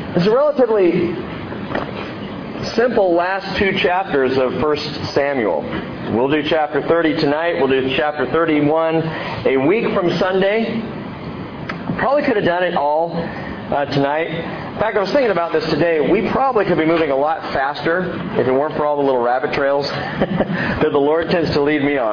It's a relatively simple last two chapters of 1 Samuel. We'll do chapter 30 tonight. We'll do chapter 31 a week from Sunday. Probably could have done it all tonight. In fact, I was thinking about this today. We probably could be moving a lot faster if it weren't for all the little rabbit trails that the Lord tends to lead me on.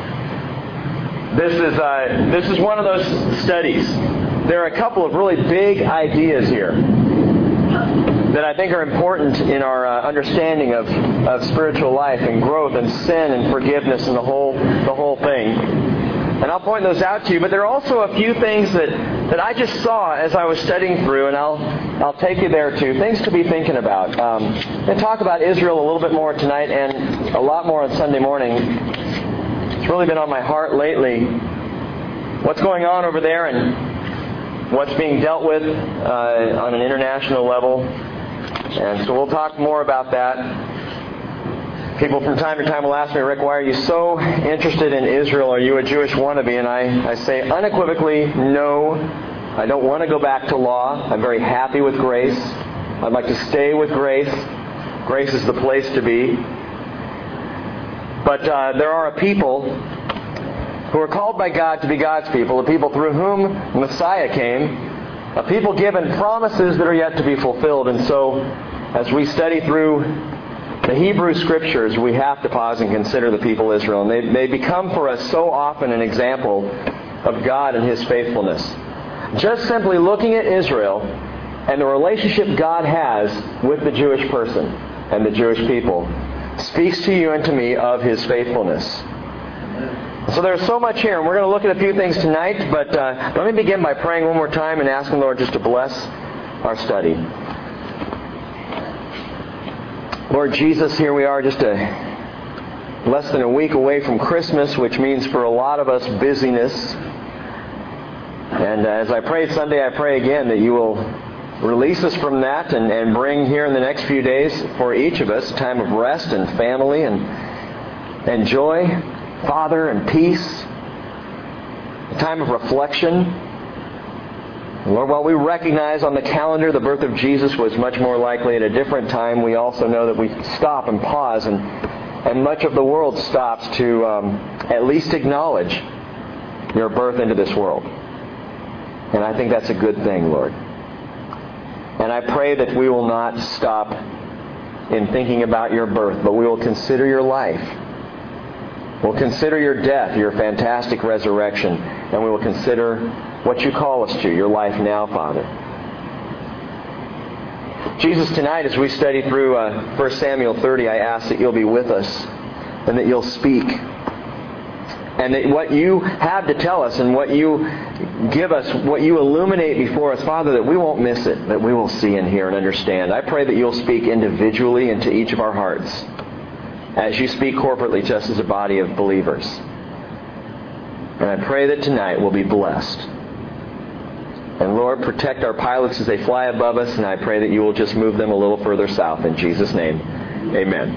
This is one of those studies. There are a couple of really big ideas here that I think are important in our understanding of spiritual life and growth and sin and forgiveness and the whole thing. And I'll point those out to you. But there are also a few things that I just saw as I was studying through, and I'll take you there too. Things to be thinking about. I'm going to talk about Israel a little bit more tonight and a lot more on Sunday morning. It's really been on my heart lately. What's going on over there and what's being dealt with on an international level. And so we'll talk more about that. People from time to time will ask me, Rick, why are you so interested in Israel? Are you a Jewish wannabe? And I say unequivocally, no. I don't want to go back to law. I'm very happy with grace. I'd like to stay with grace. Grace is the place to be. But there are a people who are called by God to be God's people, the people through whom Messiah came, a people given promises that are yet to be fulfilled. And so, as we study through the Hebrew Scriptures, we have to pause and consider the people of Israel. And they become for us so often an example of God and His faithfulness. Just simply looking at Israel and the relationship God has with the Jewish person and the Jewish people speaks to you and to me of His faithfulness. So there's so much here, and we're going to look at a few things tonight, but let me begin by praying one more time and asking the Lord just to bless our study. Lord Jesus, here we are just less than a week away from Christmas, which means for a lot of us busyness. And as I prayed Sunday, I pray again that you will release us from that and bring here in the next few days for each of us a time of rest and family and joy, Father, and peace, a time of reflection. Lord, while we recognize on the calendar the birth of Jesus was much more likely at a different time, we also know that we stop and pause, and much of the world stops to at least acknowledge your birth into this world. And I think that's a good thing, Lord. And I pray that we will not stop in thinking about your birth, but we will consider your life. We'll consider your death, your fantastic resurrection, and we will consider what you call us to, your life now, Father. Jesus, tonight as we study through 1 Samuel 30, I ask that you'll be with us and that you'll speak. And that what you have to tell us and what you give us, what you illuminate before us, Father, that we won't miss it, that we will see and hear and understand. I pray that you'll speak individually into each of our hearts, as you speak corporately just as a body of believers. And I pray that tonight we'll be blessed. And Lord, protect our pilots as they fly above us, and I pray that you will just move them a little further south. In Jesus' name, amen.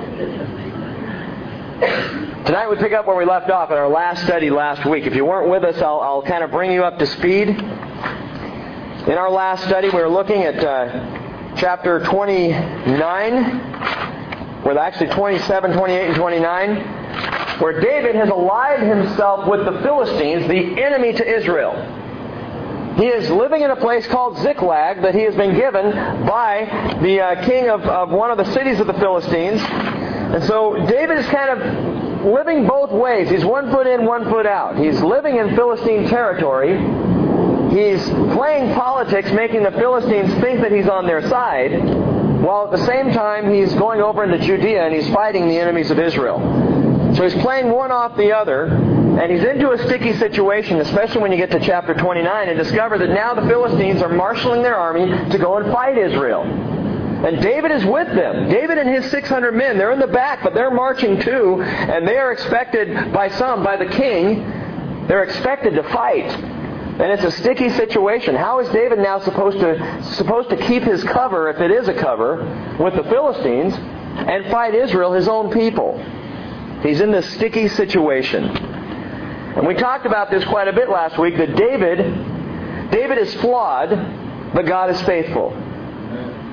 Tonight we pick up where we left off in our last study last week. If you weren't with us, I'll kind of bring you up to speed. In our last study, we were looking at chapter 29, well, actually 27, 28, and 29, where David has allied himself with the Philistines, the enemy to Israel. He is living in a place called Ziklag that he has been given by the king of one of the cities of the Philistines. And so David is kind of living both ways. He's one foot in, one foot out. He's living in Philistine territory. He's playing politics, making the Philistines think that he's on their side, while at the same time he's going over into Judea and he's fighting the enemies of Israel. So he's playing one off the other, and he's into a sticky situation, especially when you get to chapter 29 and discover that now the Philistines are marshaling their army to go and fight Israel. And David is with them. David and his 600 men, they're in the back, but they're marching too, and they are expected by the king, they're expected to fight. And it's a sticky situation. How is David now supposed to keep his cover, if it is a cover, with the Philistines and fight Israel, his own people? He's in this sticky situation. And we talked about this quite a bit last week, that David is flawed, but God is faithful.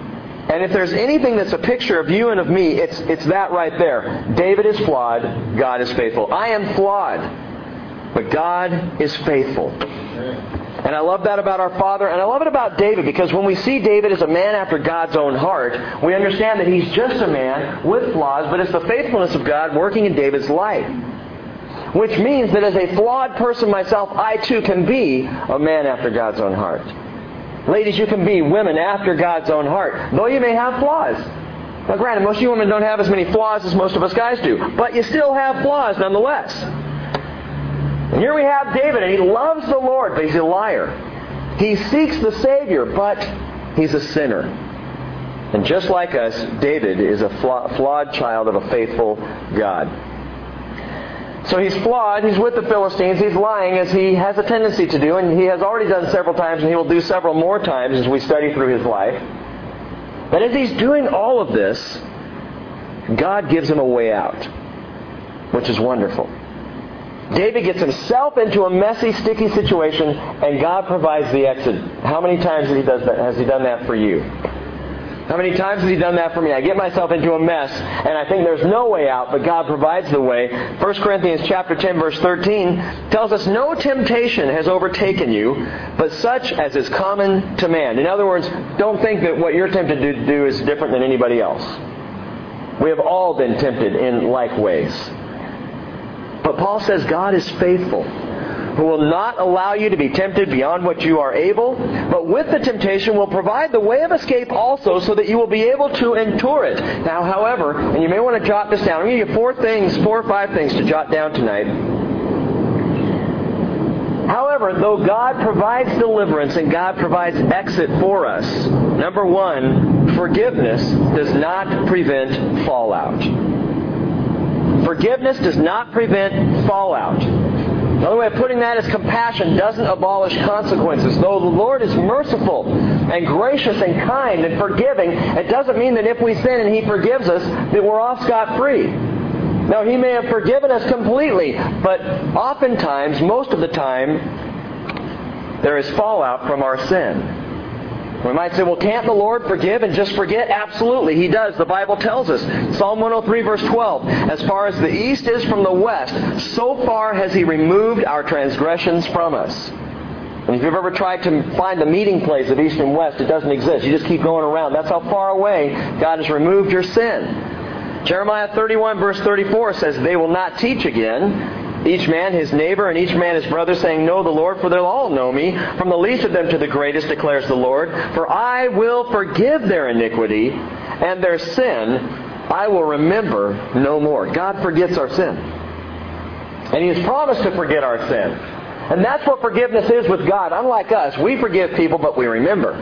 And if there's anything that's a picture of you and of me, it's that right there. David is flawed. God is faithful. I am flawed. But God is faithful. And I love that about our Father. And I love it about David, because when we see David as a man after God's own heart, we understand that he's just a man with flaws, but it's the faithfulness of God working in David's life. Which means that as a flawed person myself, I too can be a man after God's own heart. Ladies, you can be women after God's own heart, though you may have flaws. Now granted, most of you women don't have as many flaws as most of us guys do, but you still have flaws nonetheless. And here we have David, and he loves the Lord, but he's a liar. He seeks the Savior, but he's a sinner. And just like us, David is a flawed child of a faithful God. So he's flawed, he's with the Philistines, he's lying as he has a tendency to do, and he has already done several times, and he will do several more times as we study through his life. But as he's doing all of this, God gives him a way out, which is wonderful. David gets himself into a messy, sticky situation, and God provides the exit. How many times has he done that for you? How many times has he done that for me? I get myself into a mess, and I think there's no way out, but God provides the way. 1 Corinthians chapter 10, verse 13 tells us, no temptation has overtaken you, but such as is common to man. In other words, don't think that what you're tempted to do is different than anybody else. We have all been tempted in like ways. But Paul says God is faithful, who will not allow you to be tempted beyond what you are able, but with the temptation will provide the way of escape also, so that you will be able to endure it. Now, however, and you may want to jot this down, I'm going to give you 4 or 5 things to jot down tonight. However, though God provides deliverance and God provides exit for us, number 1, forgiveness does not prevent fallout. Forgiveness does not prevent fallout. Another way of putting that is compassion doesn't abolish consequences. Though the Lord is merciful and gracious and kind and forgiving, it doesn't mean that if we sin and He forgives us, that we're off scot-free. Now, He may have forgiven us completely, but oftentimes, most of the time, there is fallout from our sin. We might say, well, can't the Lord forgive and just forget? Absolutely, He does. The Bible tells us. Psalm 103, verse 12, as far as the east is from the west, so far has He removed our transgressions from us. And if you've ever tried to find the meeting place of east and west, it doesn't exist. You just keep going around. That's how far away God has removed your sin. Jeremiah 31, verse 34 says, they will not teach again, each man his neighbor and each man his brother, saying, know the Lord, for they'll all know me, from the least of them to the greatest, declares the Lord. For I will forgive their iniquity, and their sin I will remember no more. God forgets our sin. And He has promised to forget our sin. And that's what forgiveness is with God. Unlike us, we forgive people, but we remember.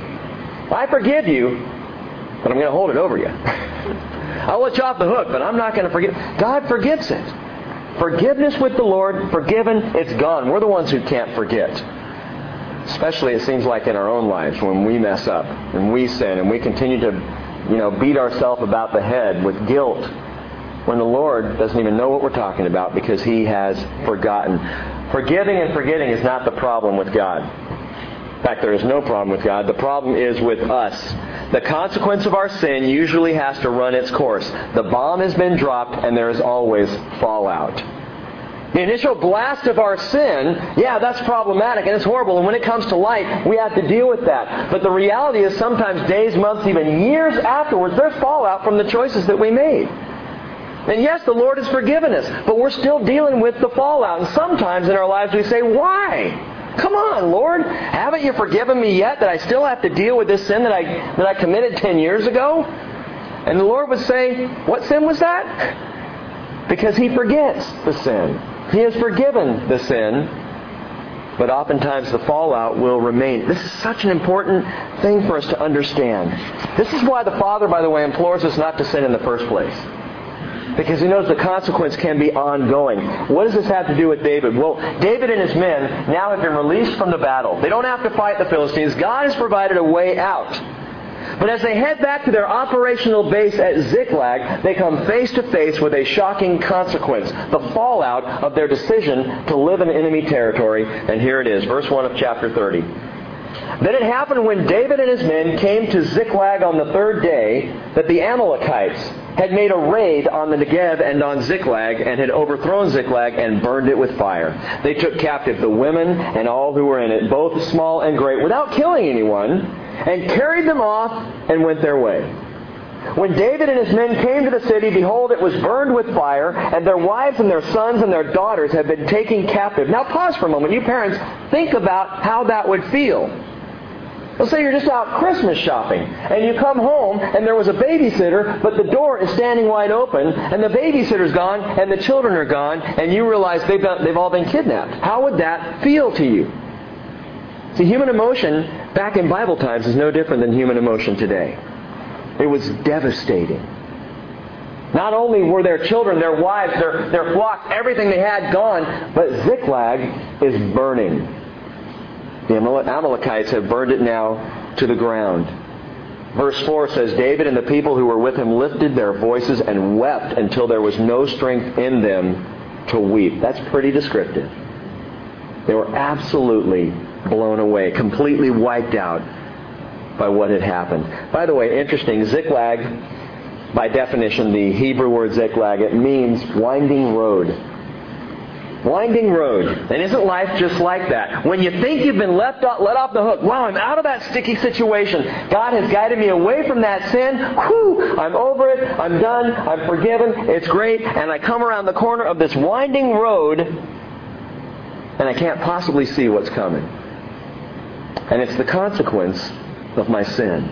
I forgive you, but I'm going to hold it over you. I'll let you off the hook, but I'm not going to forget. God forgets it. Forgiveness with the Lord, forgiven, it's gone. We're the ones who can't forget. Especially, it seems like, in our own lives when we mess up and we sin and we continue to, beat ourselves about the head with guilt when the Lord doesn't even know what we're talking about because He has forgotten. Forgiving and forgetting is not the problem with God. In fact, there is no problem with God. The problem is with us. The consequence of our sin usually has to run its course. The bomb has been dropped and there is always fallout. The initial blast of our sin, that's problematic and it's horrible. And when it comes to light, we have to deal with that. But the reality is sometimes days, months, even years afterwards, there's fallout from the choices that we made. And yes, the Lord has forgiven us, but we're still dealing with the fallout. And sometimes in our lives we say, why? Come on, Lord, haven't you forgiven me yet that I still have to deal with this sin that I committed 10 years ago? And the Lord would say, what sin was that? Because He forgets the sin. He has forgiven the sin, but oftentimes the fallout will remain. This is such an important thing for us to understand. This is why the Father, by the way, implores us not to sin in the first place. Because He knows the consequence can be ongoing. What does this have to do with David? Well, David and his men now have been released from the battle. They don't have to fight the Philistines. God has provided a way out. But as they head back to their operational base at Ziklag, they come face to face with a shocking consequence. The fallout of their decision to live in enemy territory. And here it is, verse 1 of chapter 30. Then it happened when David and his men came to Ziklag on the third day that the Amalekites had made a raid on the Negev and on Ziklag and had overthrown Ziklag and burned it with fire. They took captive the women and all who were in it, both small and great, without killing anyone, and carried them off and went their way. When David and his men came to the city, behold, it was burned with fire, and their wives and their sons and their daughters had been taken captive. Now pause for a moment. You parents, think about how that would feel. Let's say you're just out Christmas shopping, and you come home, and there was a babysitter, but the door is standing wide open, and the babysitter's gone, and the children are gone, and you realize they've all been kidnapped. How would that feel to you? See, human emotion back in Bible times is no different than human emotion today. It was devastating. Not only were their children, their wives, their flocks, everything they had gone, but Ziklag is burning. The Amalekites have burned it now to the ground. Verse 4 says, David and the people who were with him lifted their voices and wept until there was no strength in them to weep. That's pretty descriptive. They were absolutely blown away, completely wiped out by what had happened. By the way, interesting, Ziklag, by definition, the Hebrew word Ziklag, it means winding road. Winding road. And isn't life just like that? When you think you've been let off the hook, wow, I'm out of that sticky situation. God has guided me away from that sin. Whew, I'm over it. I'm done. I'm forgiven. It's great. And I come around the corner of this winding road, and I can't possibly see what's coming. And it's the consequence of my sin.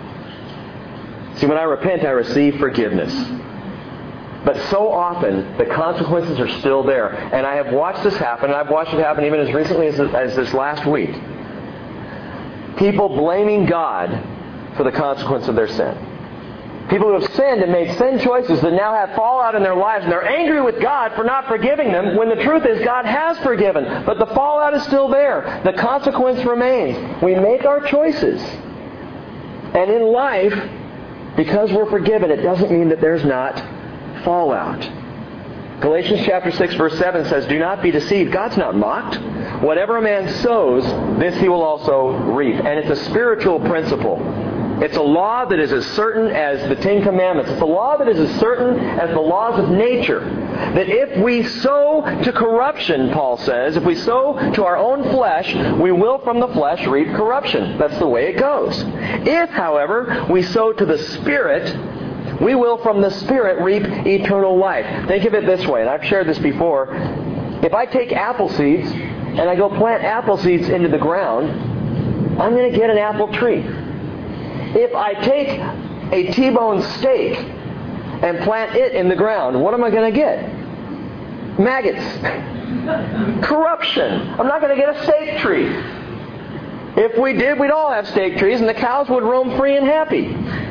See, when I repent, I receive forgiveness. But so often, the consequences are still there. And I have watched this happen, and I've watched it happen even as recently as this last week. People blaming God for the consequence of their sin. People who have sinned and made sin choices that now have fallout in their lives, and they're angry with God for not forgiving them, when the truth is God has forgiven. But the fallout is still there. The consequence remains. We make our choices. And in life, because we're forgiven, it doesn't mean that there's not fallout. Galatians chapter 6 verse 7 says, do not be deceived. God's not mocked. Whatever a man sows, this he will also reap. And it's a spiritual principle. It's a law that is as certain as the Ten Commandments. It's a law that is as certain as the laws of nature. That if we sow to corruption, Paul says, if we sow to our own flesh, we will from the flesh reap corruption. That's the way it goes. If, however, we sow to the Spirit, we will from the Spirit reap eternal life. Think of it this way, and I've shared this before. If I take apple seeds and I go plant apple seeds into the ground, I'm going to get an apple tree. If I take a T-bone steak and plant it in the ground, what am I going to get? Maggots. Corruption. I'm not going to get a steak tree. If we did, we'd all have steak trees and the cows would roam free and happy.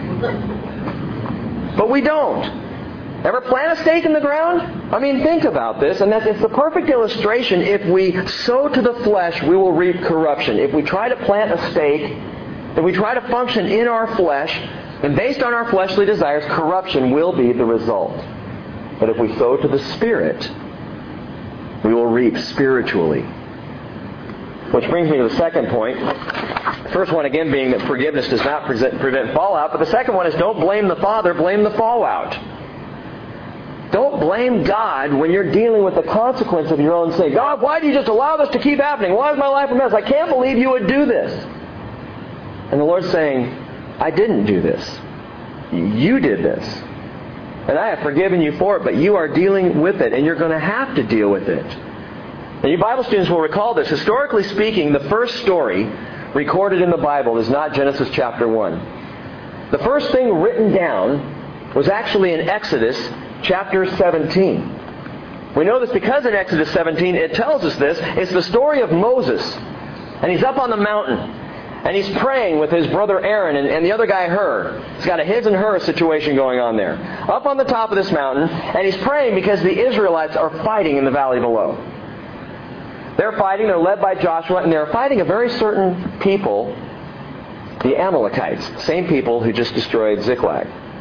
But we don't. Ever plant a stake in the ground? I mean, think about this, and it's the perfect illustration. If we sow to the flesh, we will reap corruption. If we try to plant a stake, if we try to function in our flesh, and based on our fleshly desires, corruption will be the result. But if we sow to the Spirit, we will reap spiritually. Which brings me to the second point. First one, again, being that forgiveness does not prevent fallout. But the second one is don't blame the Father, blame the fallout. Don't blame God when you're dealing with the consequence of your own sin. God, why do you just allow this to keep happening? Why is my life a mess? I can't believe you would do this. And the Lord's saying, I didn't do this. You did this. And I have forgiven you for it, but you are dealing with it, and you're going to have to deal with it. Now, you Bible students will recall this. Historically speaking, the first story recorded in the Bible is not Genesis chapter 1. The first thing written down was actually in Exodus chapter 17. We know this because in Exodus 17 it tells us this. It's the story of Moses. And he's up on the mountain. And he's praying with his brother Aaron and the other guy Hur. He's got a his and her situation going on there. Up on the top of this mountain. And he's praying because the Israelites are fighting in the valley below. They're fighting. They're led by Joshua. And they're fighting a very certain people, the Amalekites. Same people who just destroyed Ziklag.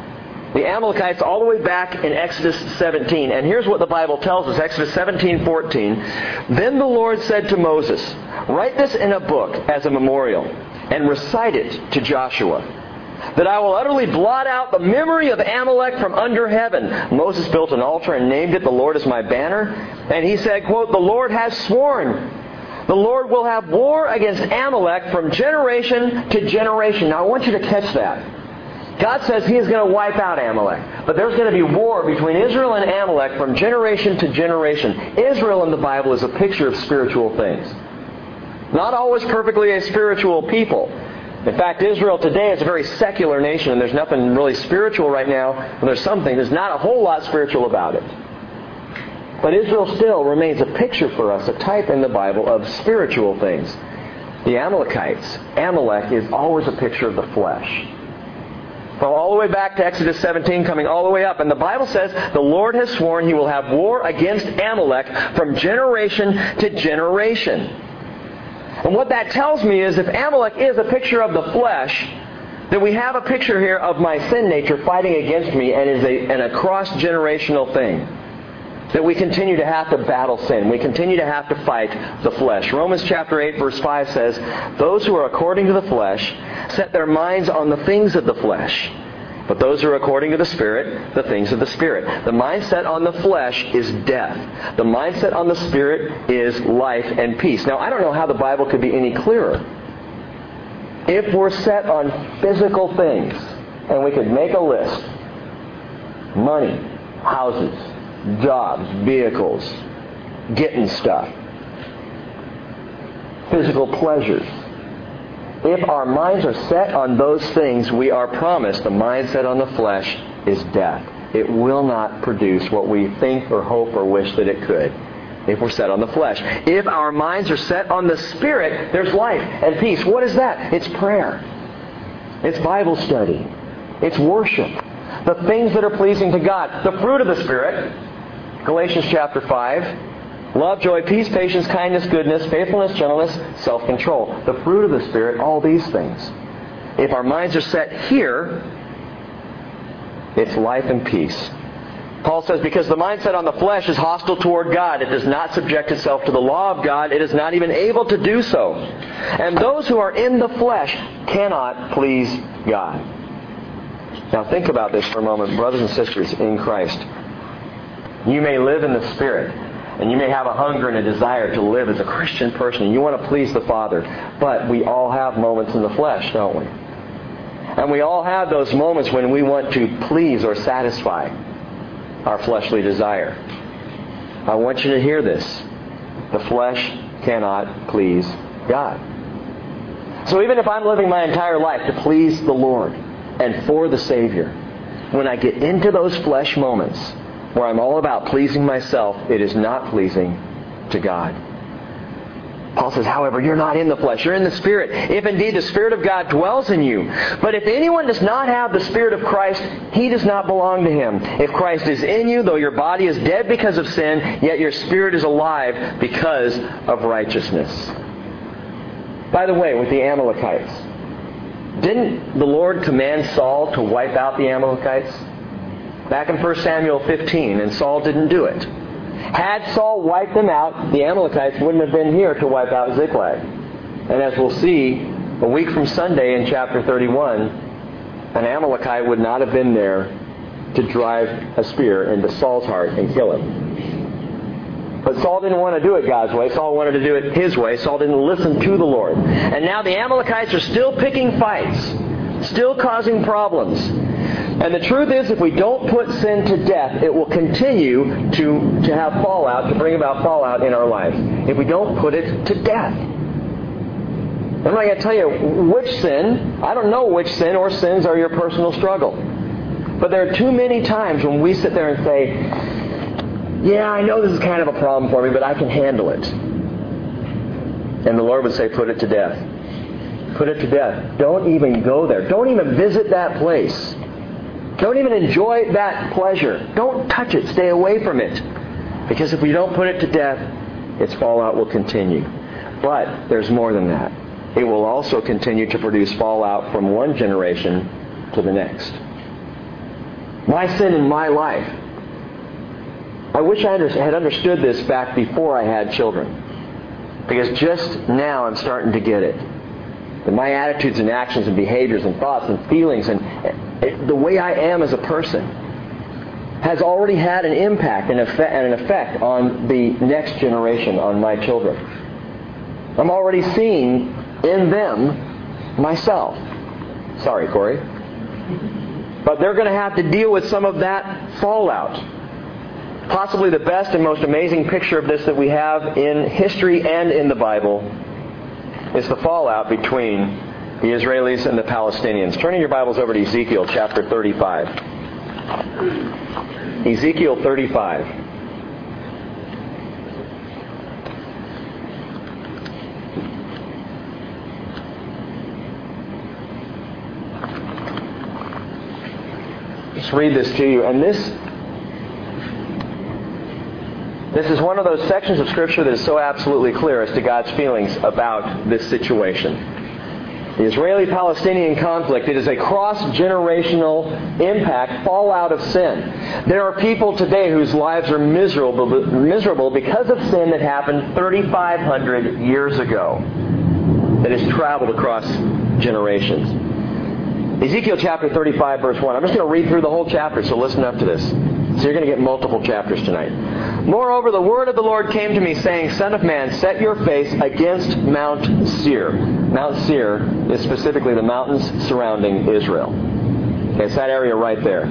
The Amalekites all the way back in Exodus 17. And here's what the Bible tells us, Exodus 17:14. Then the Lord said to Moses, "Write this in a book as a memorial, and recite it to Joshua, that I will utterly blot out the memory of Amalek from under heaven." Moses built an altar and named it, "The Lord is my banner." And he said, quote, "The Lord has sworn, the Lord will have war against Amalek from generation to generation." Now I want you to catch that. God says He is going to wipe out Amalek. But there's going to be war between Israel and Amalek from generation to generation. Israel in the Bible is a picture of spiritual things. Not always perfectly a spiritual people. In fact, Israel today is a very secular nation, and there's nothing really spiritual right now. And there's something. There's not a whole lot spiritual about it. But Israel still remains a picture for us, a type in the Bible of spiritual things. The Amalekites, Amalek is always a picture of the flesh. From all the way back to Exodus 17, coming all the way up. And the Bible says, the Lord has sworn He will have war against Amalek from generation to generation. And what that tells me is if Amalek is a picture of the flesh, then we have a picture here of my sin nature fighting against me and is a cross-generational thing. That we continue to have to battle sin. We continue to have to fight the flesh. Romans chapter 8 verse 5 says, "Those who are according to the flesh set their minds on the things of the flesh. But those who are according to the Spirit, the things of the Spirit." The mindset on the flesh is death. The mindset on the Spirit is life and peace. Now, I don't know how the Bible could be any clearer. If we're set on physical things, and we could make a list, money, houses, jobs, vehicles, getting stuff, physical pleasures. If our minds are set on those things, we are promised the mindset on the flesh is death. It will not produce what we think or hope or wish that it could if we're set on the flesh. If our minds are set on the Spirit, there's life and peace. What is that? It's prayer. It's Bible study. It's worship. The things that are pleasing to God. The fruit of the Spirit, Galatians chapter 5, love, joy, peace, patience, kindness, goodness, faithfulness, gentleness, self-control. The fruit of the Spirit, all these things. If our minds are set here, it's life and peace. Paul says, because the mindset on the flesh is hostile toward God. It does not subject itself to the law of God. It is not even able to do so. And those who are in the flesh cannot please God. Now think about this for a moment, brothers and sisters in Christ. You may live in the Spirit, and you may have a hunger and a desire to live as a Christian person, and you want to please the Father. But we all have moments in the flesh, don't we? And we all have those moments when we want to please or satisfy our fleshly desire. I want you to hear this. The flesh cannot please God. So even if I'm living my entire life to please the Lord and for the Savior, when I get into those flesh moments where I'm all about pleasing myself, it is not pleasing to God. Paul says, however, you're not in the flesh, you're in the Spirit, if indeed the Spirit of God dwells in you. But if anyone does not have the Spirit of Christ, he does not belong to him. If Christ is in you, though your body is dead because of sin, yet your spirit is alive because of righteousness. By the way, with the Amalekites, didn't the Lord command Saul to wipe out the Amalekites? Back in 1 Samuel 15, and Saul didn't do it. Had Saul wiped them out, the Amalekites wouldn't have been here to wipe out Ziklag. And as we'll see, a week from Sunday in chapter 31, an Amalekite would not have been there to drive a spear into Saul's heart and kill him. But Saul didn't want to do it God's way. Saul wanted to do it his way. Saul didn't listen to the Lord. And now the Amalekites are still picking fights, still causing problems. And the truth is, if we don't put sin to death, it will continue to have fallout, to bring about fallout in our life. If we don't put it to death. I'm not going to tell you which sin. I don't know which sin or sins are your personal struggle. But there are too many times when we sit there and say, yeah, I know this is kind of a problem for me, but I can handle it. And the Lord would say, put it to death. Put it to death. Don't even go there. Don't even visit that place. Don't even enjoy that pleasure. Don't touch it. Stay away from it. Because if we don't put it to death, its fallout will continue. But there's more than that. It will also continue to produce fallout from one generation to the next. My sin in my life. I wish I had understood this back before I had children. Because just now I'm starting to get it. That my attitudes and actions and behaviors and thoughts and feelings and the way I am as a person has already had an impact and an effect on the next generation, on my children. I'm already seeing in them myself. Sorry, Corey. But they're going to have to deal with some of that fallout. Possibly the best and most amazing picture of this that we have in history and in the Bible is the fallout between the Israelis and the Palestinians. Turning your Bibles over to Ezekiel chapter 35. Ezekiel 35. Just read this to you. And this is one of those sections of Scripture that is so absolutely clear as to God's feelings about this situation. The Israeli-Palestinian conflict, it is a cross-generational impact, fallout of sin. There are people today whose lives are miserable because of sin that happened 3,500 years ago, that has traveled across generations. Ezekiel chapter 35, verse 1. I'm just going to read through the whole chapter, so listen up to this. So you're going to get multiple chapters tonight. Moreover, the word of the Lord came to me, saying, Son of man, set your face against Mount Seir. Mount Seir is specifically the mountains surrounding Israel. Okay, it's that area right there.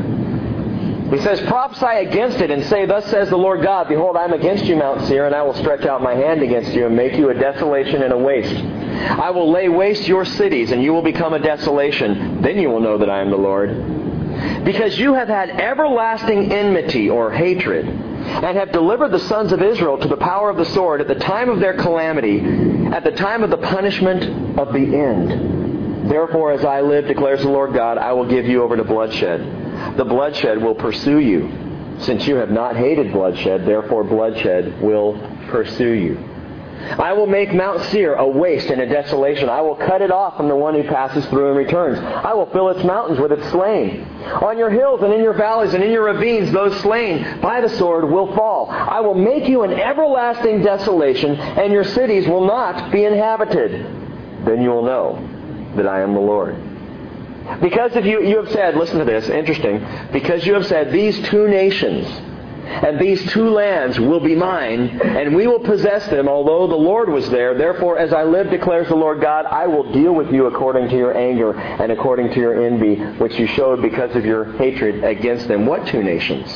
He says, prophesy against it and say, Thus says the Lord God, Behold, I am against you, Mount Seir, and I will stretch out my hand against you and make you a desolation and a waste. I will lay waste your cities, and you will become a desolation. Then you will know that I am the Lord. Because you have had everlasting enmity or hatred, and have delivered the sons of Israel to the power of the sword at the time of their calamity, at the time of the punishment of the end. Therefore, as I live, declares the Lord God, I will give you over to bloodshed. The bloodshed will pursue you. Since you have not hated bloodshed, therefore bloodshed will pursue you. I will make Mount Seir a waste and a desolation. I will cut it off from the one who passes through and returns. I will fill its mountains with its slain. On your hills and in your valleys and in your ravines, those slain by the sword will fall. I will make you an everlasting desolation, and your cities will not be inhabited. Then you will know that I am the Lord. Because if you have said, listen to this, interesting, because you have said, these two nations and these two lands will be mine, and we will possess them, although the Lord was there. Therefore, as I live, declares the Lord God, I will deal with you according to your anger and according to your envy, which you showed because of your hatred against them. What two nations?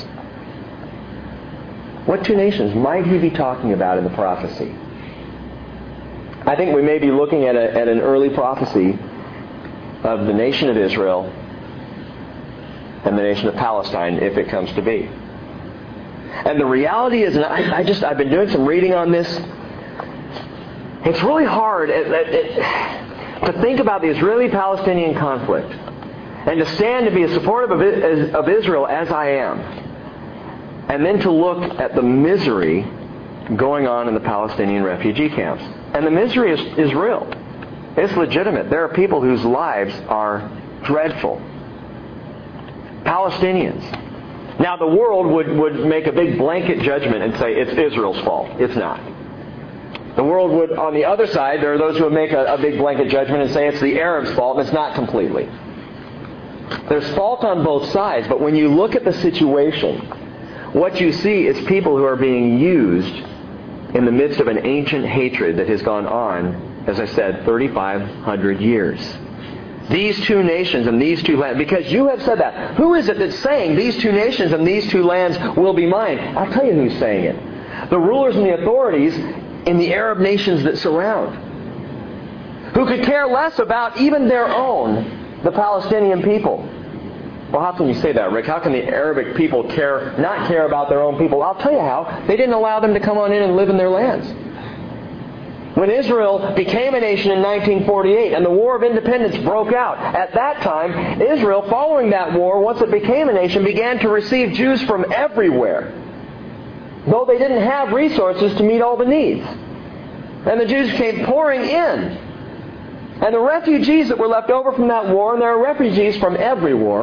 What two nations might he be talking about in the prophecy? I think we may be looking at an early prophecy of the nation of Israel and the nation of Palestine, if it comes to be. And the reality is, and I've been doing some reading on this, it's really hard to think about the Israeli-Palestinian conflict and to stand to be as supportive of Israel as I am, and then to look at the misery going on in the Palestinian refugee camps. And the misery is real. It's legitimate. There are people whose lives are dreadful. Palestinians. Now, the world would make a big blanket judgment and say it's Israel's fault. It's not. The world would, on the other side, there are those who would make a big blanket judgment and say it's the Arabs' fault, and it's not completely. There's fault on both sides, but when you look at the situation, what you see is people who are being used in the midst of an ancient hatred that has gone on, as I said, 3,500 years. These two nations and these two lands, because you have said that. Who is it that's saying these two nations and these two lands will be mine? I'll tell you who's saying it. The rulers and the authorities in the Arab nations that surround, who could care less about even their own, the Palestinian people. Well, how can you say that, Rick? How can the Arabic people not care about their own people? I'll tell you how. They didn't allow them to come on in and live in their lands. When Israel became a nation in 1948 and the War of Independence broke out, at that time, Israel, following that war, once it became a nation, began to receive Jews from everywhere, though they didn't have resources to meet all the needs. And the Jews came pouring in. And the refugees that were left over from that war, and there are refugees from every war,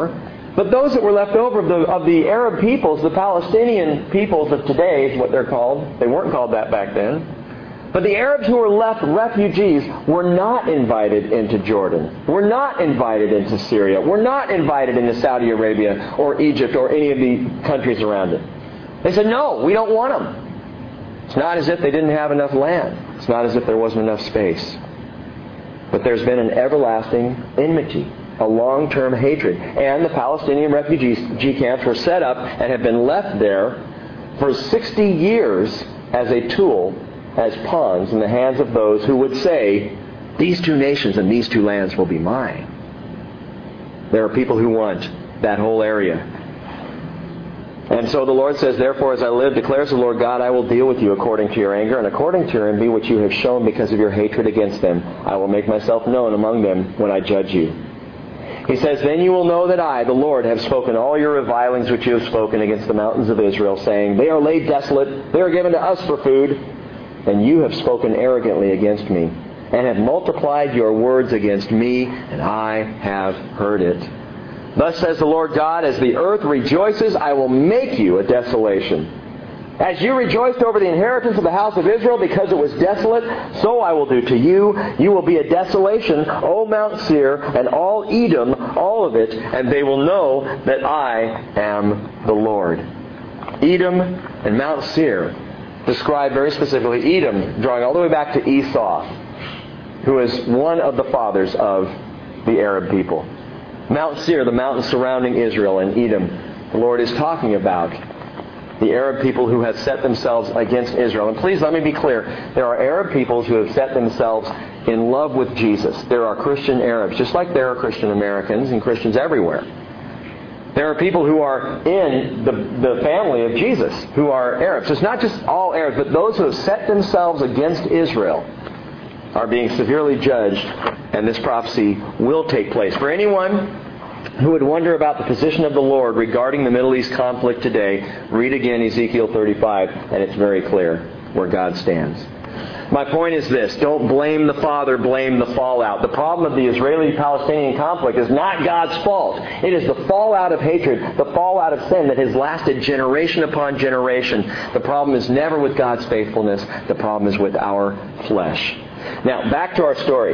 But those that were left over of the Arab peoples, the Palestinian peoples of today is what they're called. They weren't called that back then. But the Arabs who were left refugees were not invited into Jordan, were not invited into Syria, were not invited into Saudi Arabia or Egypt or any of the countries around it. They said, no, we don't want them. It's not as if they didn't have enough land. It's not as if there wasn't enough space. But there's been an everlasting enmity, a long-term hatred. And the Palestinian refugee camps were set up and have been left there for 60 years as a tool, as pawns in the hands of those who would say, these two nations and these two lands will be mine. There are people who want that whole area. And so the Lord says, therefore, as I live, declares the Lord God, I will deal with you according to your anger and according to your envy, which you have shown because of your hatred against them. I will make myself known among them when I judge you. He says, then you will know that I, the Lord, have spoken all your revilings which you have spoken against the mountains of Israel, saying, they are laid desolate, they are given to us for food. And you have spoken arrogantly against me, and have multiplied your words against me, and I have heard it. Thus says the Lord God, as the earth rejoices, I will make you a desolation. As you rejoiced over the inheritance of the house of Israel because it was desolate, so I will do to you. You will be a desolation, O Mount Seir, and all Edom, all of it, and they will know that I am the Lord. Edom and Mount Seir describe very specifically Edom, drawing all the way back to Esau, who is one of the fathers of the Arab people. Mount Seir, the mountain surrounding Israel, and Edom, the Lord is talking about the Arab people who have set themselves against Israel. And please let me be clear, there are Arab peoples who have set themselves in love with Jesus. There are Christian Arabs, just like there are Christian Americans and Christians everywhere. There are people who are in the family of Jesus who are Arabs. It's not just all Arabs, but those who have set themselves against Israel are being severely judged, and this prophecy will take place. For anyone who would wonder about the position of the Lord regarding the Middle East conflict today, read again Ezekiel 35, and it's very clear where God stands. My point is this: don't blame the father, blame the fallout. The problem of the Israeli-Palestinian conflict is not God's fault. It is the fallout of hatred, the fallout of sin that has lasted generation upon generation. The problem is never with God's faithfulness. The problem is with our flesh. Now, back to our story.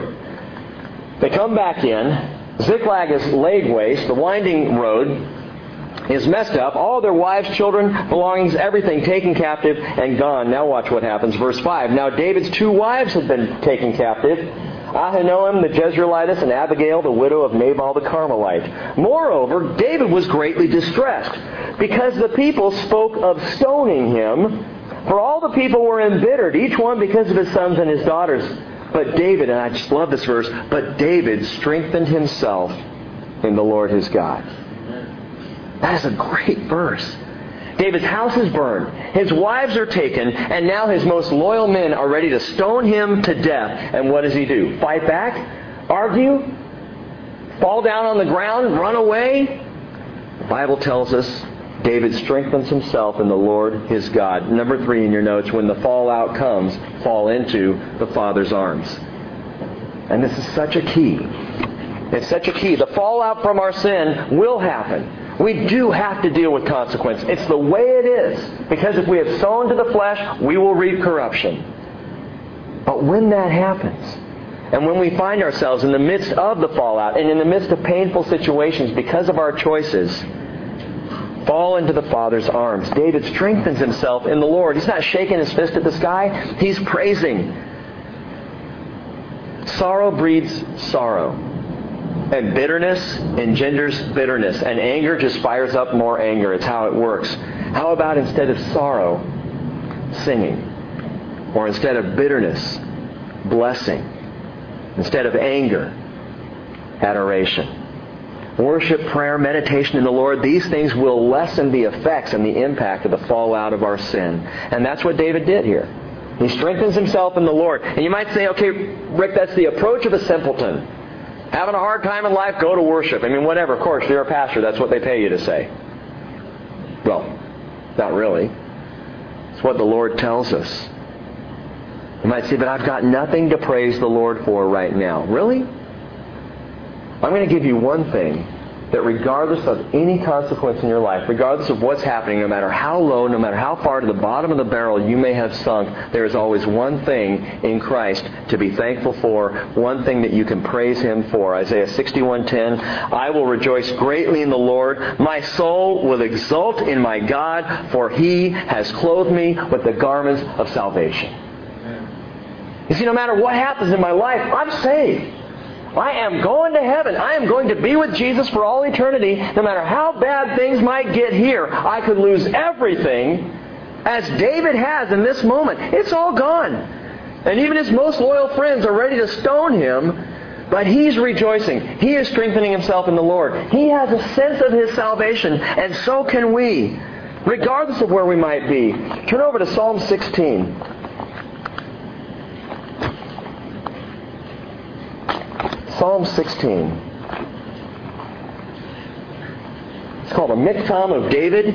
They come back in. Ziklag is laid waste. The winding road is messed up. All their wives, children, belongings, everything taken captive and gone. Now watch what happens. Verse 5. Now David's two wives had been taken captive, Ahinoam the Jezreelitess and Abigail the widow of Nabal the Carmelite. Moreover, David was greatly distressed because the people spoke of stoning him. For all the people were embittered, each one because of his sons and his daughters. But David, and I just love this verse, but David strengthened himself in the Lord his God. That is a great verse. David's house is burned. His wives are taken. And now his most loyal men are ready to stone him to death. And what does he do? Fight back? Argue? Fall down on the ground? Run away? The Bible tells us David strengthens himself in the Lord his God. Number 3 in your notes, when the fallout comes, fall into the Father's arms. And this is such a key. It's such a key. The fallout from our sin will happen. We do have to deal with consequence. It's the way it is. Because if we have sown to the flesh, we will reap corruption. But when that happens, and when we find ourselves in the midst of the fallout and in the midst of painful situations because of our choices, fall into the Father's arms. David strengthens himself in the Lord. He's not shaking his fist at the sky. He's praising. Sorrow breeds sorrow. And bitterness engenders bitterness. And anger just fires up more anger. It's how it works. How about instead of sorrow, singing? Or instead of bitterness, blessing? Instead of anger, adoration? Worship, prayer, meditation in the Lord, these things will lessen the effects and the impact of the fallout of our sin. And that's what David did here. He strengthens himself in the Lord. And you might say, okay, Rick, that's the approach of a simpleton. Having a hard time in life, go to worship. I mean, whatever. Of course, you're a pastor. That's what they pay you to say. Well, not really. It's what the Lord tells us. You might say, but I've got nothing to praise the Lord for right now. Really? I'm going to give you one thing that regardless of any consequence in your life, regardless of what's happening, no matter how low, no matter how far to the bottom of the barrel you may have sunk, there is always one thing in Christ to be thankful for, one thing that you can praise Him for. Isaiah 61:10, I will rejoice greatly in the Lord. My soul will exult in my God, for He has clothed me with the garments of salvation. You see, no matter what happens in my life, I'm saved. I am going to heaven. I am going to be with Jesus for all eternity. No matter how bad things might get here, I could lose everything, as David has in this moment. It's all gone. And even his most loyal friends are ready to stone him, but he's rejoicing. He is strengthening himself in the Lord. He has a sense of his salvation, and so can we, regardless of where we might be. Turn over to Psalm 16. Psalm 16. It's called a Miktam of David.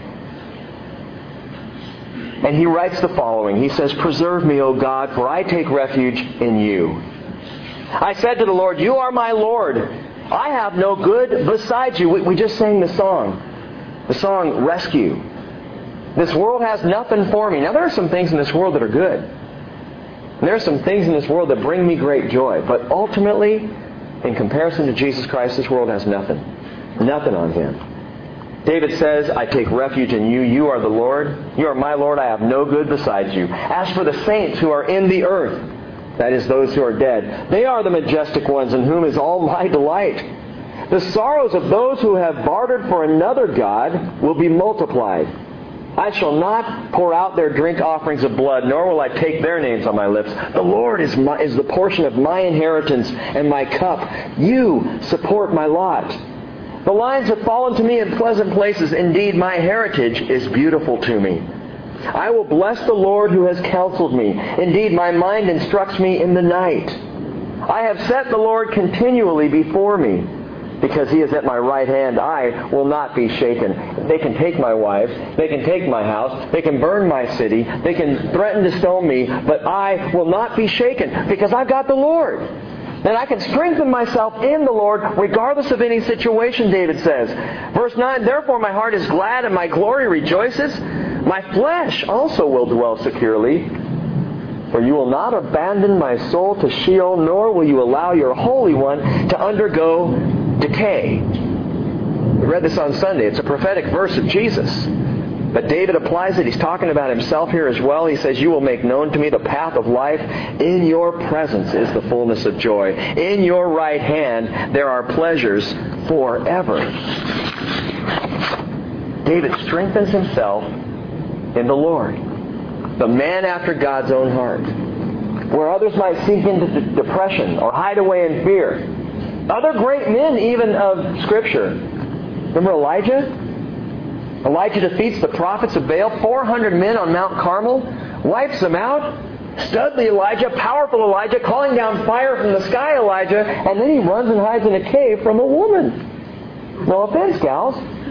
And he writes the following. He says, Preserve me, O God, for I take refuge in you. I said to the Lord, You are my Lord. I have no good besides you. We just sang the song Rescue. This world has nothing for me. Now, there are some things in this world that are good. And there are some things in this world that bring me great joy. But ultimately, in comparison to Jesus Christ, this world has nothing. Nothing on Him. David says, I take refuge in you. You are the Lord. You are my Lord. I have no good besides you. As for the saints who are in the earth, that is, those who are dead, they are the majestic ones in whom is all my delight. The sorrows of those who have bartered for another God will be multiplied. I shall not pour out their drink offerings of blood, nor will I take their names on my lips. The Lord is the portion of my inheritance and my cup. You support my lot. The lines have fallen to me in pleasant places. Indeed, my heritage is beautiful to me. I will bless the Lord who has counseled me. Indeed, my mind instructs me in the night. I have set the Lord continually before me. Because He is at my right hand, I will not be shaken. They can take my wives. They can take my house. They can burn my city. They can threaten to stone me. But I will not be shaken because I've got the Lord. And I can strengthen myself in the Lord regardless of any situation, David says. Verse 9, Therefore my heart is glad and my glory rejoices. My flesh also will dwell securely. For you will not abandon my soul to Sheol, nor will you allow your Holy One to undergo decay. We read this on Sunday. It's a prophetic verse of Jesus. But David applies it. He's talking about himself here as well. He says, You will make known to me the path of life. In your presence is the fullness of joy. In your right hand there are pleasures forever. David strengthens himself in the Lord. The man after God's own heart. Where others might sink into depression or hide away in fear. Other great men even of Scripture. Remember Elijah? Elijah defeats the prophets of Baal. 400 men on Mount Carmel. Wipes them out. Studly Elijah, powerful Elijah, calling down fire from the sky Elijah. And then he runs and hides in a cave from a woman. No offense, gals.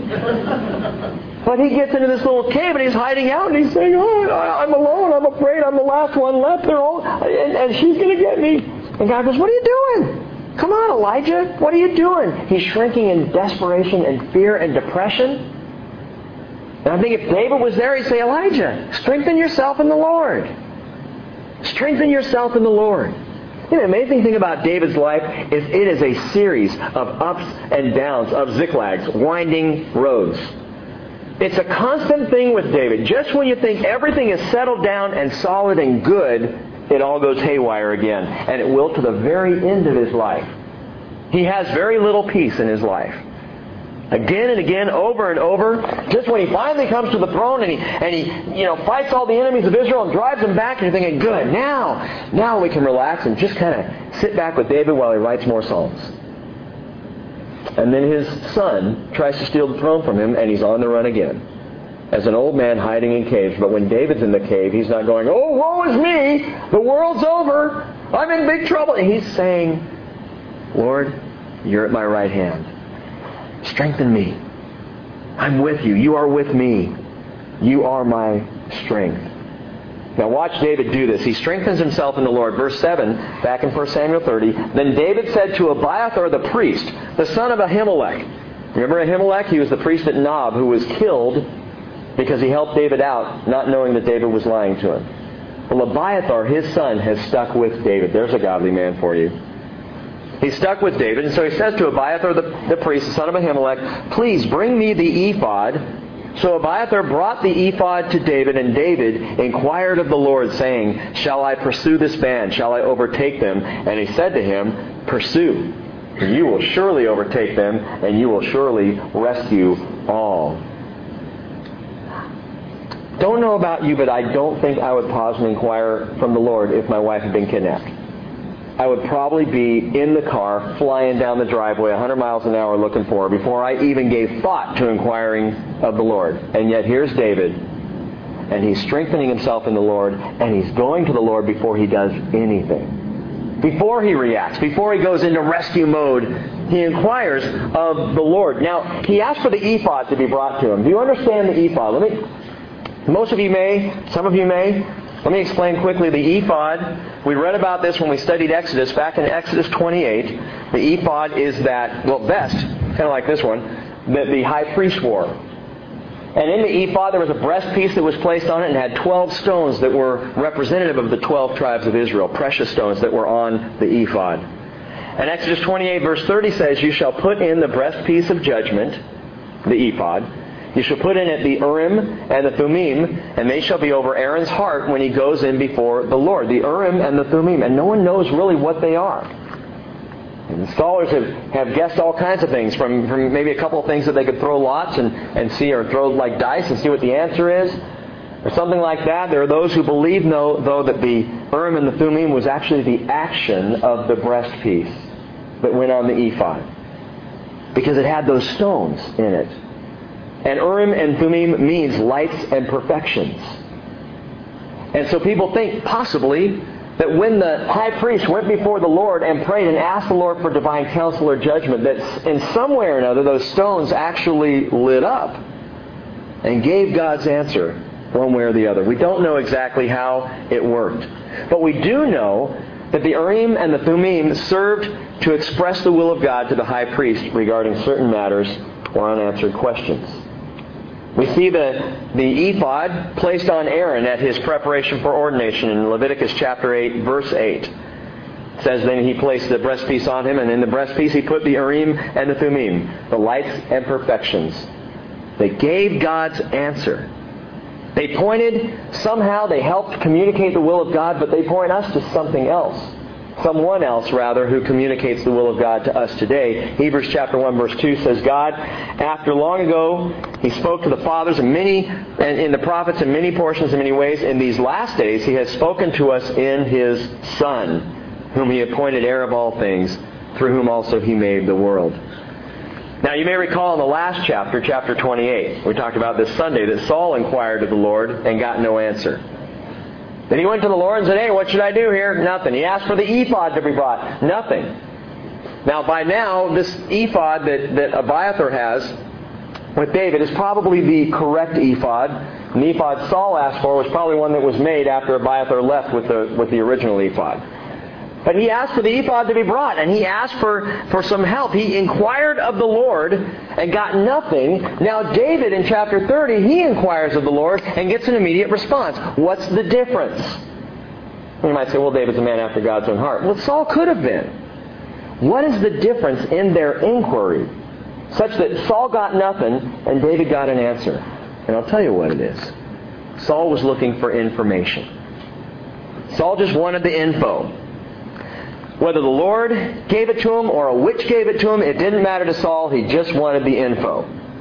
But he gets into this little cave and he's hiding out and he's saying, I'm alone, I'm afraid, I'm the last one left. They're all, and she's going to get me. And God goes, What are you doing? Come on, Elijah. What are you doing? He's shrinking in desperation and fear and depression. And I think if David was there, he'd say, Elijah, strengthen yourself in the Lord. Strengthen yourself in the Lord. You know, the amazing thing about David's life is it is a series of ups and downs, of zigzags, winding roads. It's a constant thing with David. Just when you think everything is settled down and solid and good, it all goes haywire again. And it will to the very end of his life. He has very little peace in his life. Again and again, over and over. Just when he finally comes to the throne and he fights all the enemies of Israel and drives them back, and you're thinking, good, now we can relax and just kind of sit back with David while he writes more Psalms. And then his son tries to steal the throne from him, and he's on the run again. As an old man hiding in caves. But when David's in the cave, he's not going, oh, woe is me! The world's over! I'm in big trouble! And he's saying, Lord, you're at my right hand. Strengthen me. I'm with you. You are with me. You are my strength. Now watch David do this. He strengthens himself in the Lord. Verse 7, back in 1 Samuel 30. Then David said to Abiathar the priest, the son of Ahimelech, Remember Ahimelech? He was the priest at Nob who was killed because he helped David out, not knowing that David was lying to him. Well, Abiathar, his son, has stuck with David. There's a godly man for you. He stuck with David, and so he says to Abiathar the priest, the son of Ahimelech, please bring me the ephod. So Abiathar brought the ephod to David, and David inquired of the Lord, saying, shall I pursue this band? Shall I overtake them? And he said to him, pursue. You will surely overtake them, and you will surely rescue all. Don't know about you, but I don't think I would pause and inquire from the Lord if my wife had been kidnapped. I would probably be in the car, flying down the driveway 100 miles an hour looking for her before I even gave thought to inquiring of the Lord. And yet here's David, and he's strengthening himself in the Lord, and he's going to the Lord before he does anything. Before he reacts, before he goes into rescue mode, he inquires of the Lord. Now, he asked for the ephod to be brought to him. Do you understand the ephod? Most of you may, some of you may. Let me explain quickly the ephod. We read about this when we studied Exodus. Back in Exodus 28, the ephod is that, vest, kind of like this one, that the high priest wore. And in the ephod there was a breastpiece that was placed on it and had 12 stones that were representative of the 12 tribes of Israel, precious stones that were on the ephod. And Exodus 28 verse 30 says, you shall put in the breastpiece of judgment, the ephod. You shall put in it the Urim and the Thummim, and they shall be over Aaron's heart when he goes in before the Lord. The Urim and the Thummim. And no one knows really what they are. And the scholars have guessed all kinds of things, from maybe a couple of things that they could throw lots and see, or throw like dice and see what the answer is, or something like that. There are those who believe, though, that the Urim and the Thummim was actually the action of the breastpiece that went on the ephod, because it had those stones in it. And Urim and Thummim means lights and perfections. And so people think possibly that when the high priest went before the Lord and prayed and asked the Lord for divine counsel or judgment, that in some way or another those stones actually lit up and gave God's answer one way or the other. We don't know exactly how it worked. But we do know that the Urim and the Thummim served to express the will of God to the high priest regarding certain matters or unanswered questions. We see the ephod placed on Aaron at his preparation for ordination in Leviticus chapter 8, verse 8. It says, then he placed the breastpiece on him, and in the breastpiece he put the Urim and the Thummim, the lights and perfections. They gave God's answer. They somehow they helped communicate the will of God, but they point us to something else. Someone else, rather, who communicates the will of God to us today. Hebrews chapter 1, verse 2 says, God, after long ago, He spoke to the fathers in the prophets in many portions, in many ways. In these last days, He has spoken to us in His Son, whom He appointed heir of all things, through whom also He made the world. Now, you may recall in the last chapter, chapter 28, we talked about this Sunday, that Saul inquired of the Lord and got no answer. Then he went to the Lord and said, hey, what should I do here? Nothing. He asked for the ephod to be brought. Nothing. Now, by now, this ephod that Abiathar has with David is probably the correct ephod. And the ephod Saul asked for was probably one that was made after Abiathar left with the original ephod. But he asked for the ephod to be brought, and he asked for some help. He inquired of the Lord and got nothing. Now David in chapter 30, he inquires of the Lord and gets an immediate response. What's the difference? You might say, well, David's a man after God's own heart. Well, Saul could have been. What is the difference in their inquiry, such that Saul got nothing and David got an answer? And I'll tell you what it is. Saul was looking for information. Saul just wanted the info. Whether the Lord gave it to him or a witch gave it to him, it didn't matter to Saul. He just wanted the info.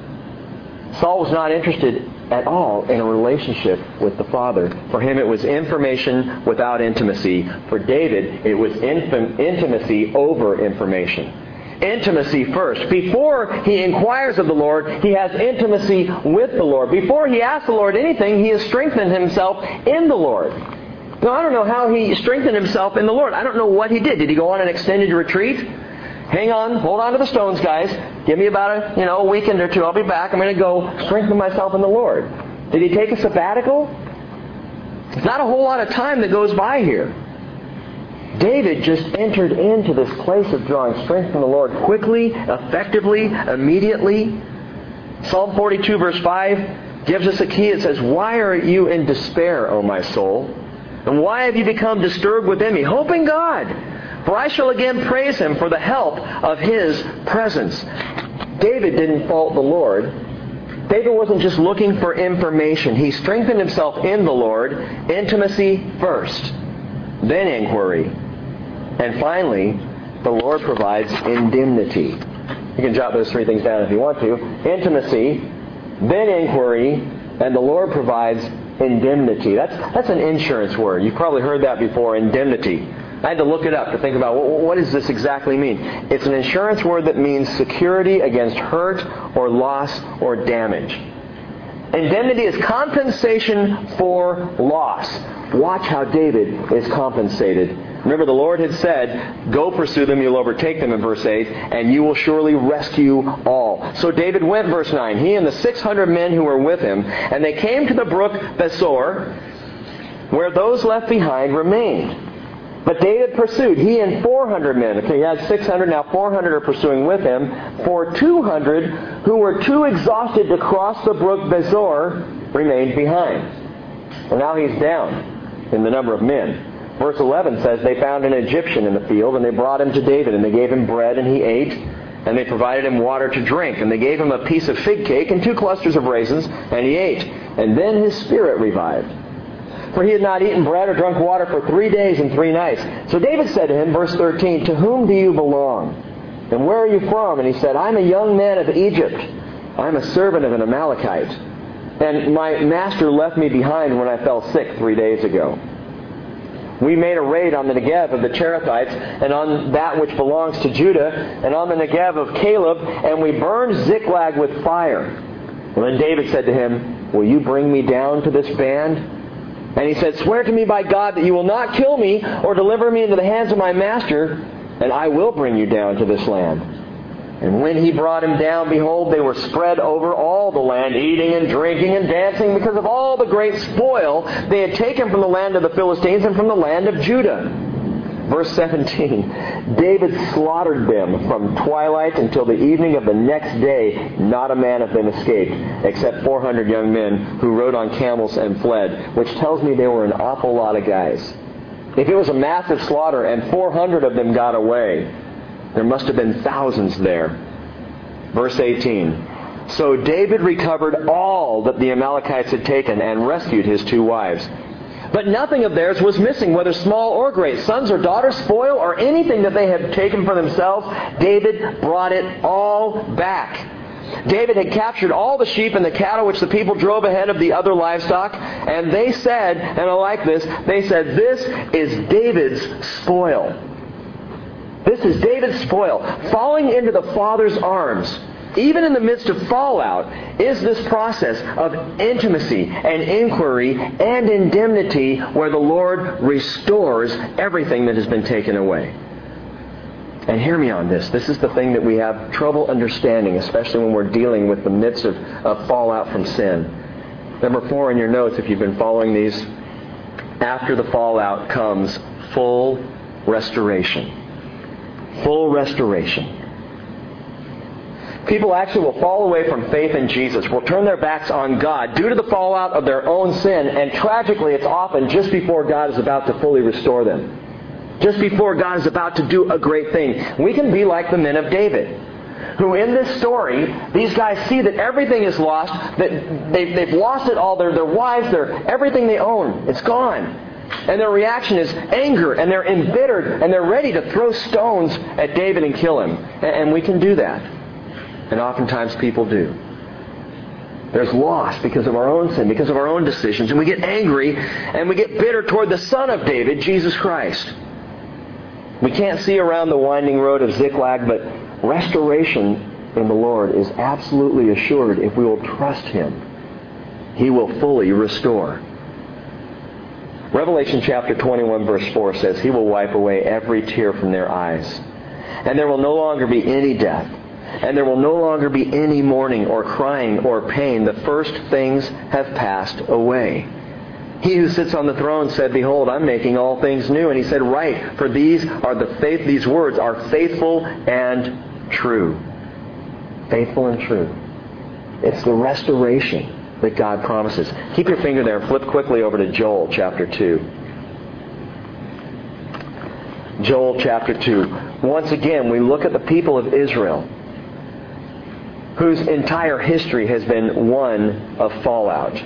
Saul was not interested at all in a relationship with the Father. For him, it was information without intimacy. For David, it was intimacy over information. Intimacy first. Before he inquires of the Lord, he has intimacy with the Lord. Before he asks the Lord anything, he has strengthened himself in the Lord. Now, I don't know how he strengthened himself in the Lord. I don't know what he did. Did he go on an extended retreat? Hang on, hold on to the stones, guys. Give me about a weekend or two. I'll be back. I'm going to go strengthen myself in the Lord. Did he take a sabbatical? There's not a whole lot of time that goes by here. David just entered into this place of drawing strength from the Lord quickly, effectively, immediately. Psalm 42 verse 5 gives us a key. It says, "Why are you in despair, O my soul? And why have you become disturbed within me? Hope in God, for I shall again praise Him for the help of His presence." David didn't fault the Lord. David wasn't just looking for information. He strengthened himself in the Lord. Intimacy first, then inquiry. And finally, the Lord provides indemnity. You can jot those three things down if you want to. Intimacy, then inquiry, and the Lord provides indemnity. That's an insurance word. You've probably heard that before, indemnity. I had to look it up to think about what does this exactly mean. It's an insurance word that means security against hurt or loss or damage. Indemnity is compensation for loss. Watch how David is compensated. Remember, the Lord had said, "Go pursue them, you'll overtake them," in verse 8, "and you will surely rescue all." So David went, verse 9, he and the 600 men who were with him, and they came to the brook Besor, where those left behind remained. But David pursued, he and 400 men. Okay, he had 600, now 400 are pursuing with him. For 200 who were too exhausted to cross the brook Besor remained behind. And now he's down in the number of men. Verse 11 says, "They found an Egyptian in the field, and they brought him to David, and they gave him bread, and he ate, and they provided him water to drink, and they gave him a piece of fig cake and 2 clusters of raisins, and he ate. And then his spirit revived. For he had not eaten bread or drunk water for 3 days and 3 nights. So David said to him, verse 13, 'To whom do you belong? And where are you from?' And he said, 'I'm a young man of Egypt. I'm a servant of an Amalekite. And my master left me behind when I fell sick 3 days ago. We made a raid on the Negev of the Cherethites, and on that which belongs to Judah, and on the Negev of Caleb, and we burned Ziklag with fire.' And then David said to him, 'Will you bring me down to this band?' And he said, 'Swear to me by God that you will not kill me or deliver me into the hands of my master, and I will bring you down to this land.' And when he brought him down, behold, they were spread over all the land, eating and drinking and dancing because of all the great spoil they had taken from the land of the Philistines and from the land of Judah." Verse 17, "David slaughtered them from twilight until the evening of the next day. Not a man of them escaped, except 400 young men who rode on camels and fled," which tells me they were an awful lot of guys. If it was a massive slaughter and 400 of them got away, there must have been thousands there. Verse 18, "So David recovered all that the Amalekites had taken and rescued his 2 wives. But nothing of theirs was missing, whether small or great, sons or daughters, spoil, or anything that they had taken for themselves. David brought it all back. David had captured all the sheep and the cattle which the people drove ahead of the other livestock. And they said," and I like this, they said, "This is David's spoil." This is David's spoil. Falling into the Father's arms, even in the midst of fallout, is this process of intimacy and inquiry and indemnity where the Lord restores everything that has been taken away. And hear me on this. This is the thing that we have trouble understanding, especially when we're dealing with the midst of fallout from sin. Number 4 in your notes, if you've been following these, after the fallout comes full restoration. Full restoration. People actually will fall away from faith in Jesus, will turn their backs on God due to the fallout of their own sin, and tragically it's often just before God is about to fully restore them. Just before God is about to do a great thing. We can be like the men of David, who in this story, these guys see that everything is lost, that they've lost it all, their wives, everything they own, it's gone. And their reaction is anger, and they're embittered, and they're ready to throw stones at David and kill him. And we can do that. And oftentimes people do. There's loss because of our own sin, because of our own decisions, and we get angry, and we get bitter toward the Son of David, Jesus Christ. We can't see around the winding road of Ziklag, but restoration in the Lord is absolutely assured if we will trust Him. He will fully restore. Revelation chapter 21 verse 4 says, "He will wipe away every tear from their eyes. And there will no longer be any death. And there will no longer be any mourning or crying or pain. The first things have passed away." He who sits on the throne said, Behold, I'm making all things new. And he said, Right, for these words are faithful and true. Faithful and true. It's the restoration that God promises. Keep your finger there. Flip quickly over to Joel chapter 2. Joel chapter 2. Once again, we look at the people of Israel, whose entire history has been one of fallout.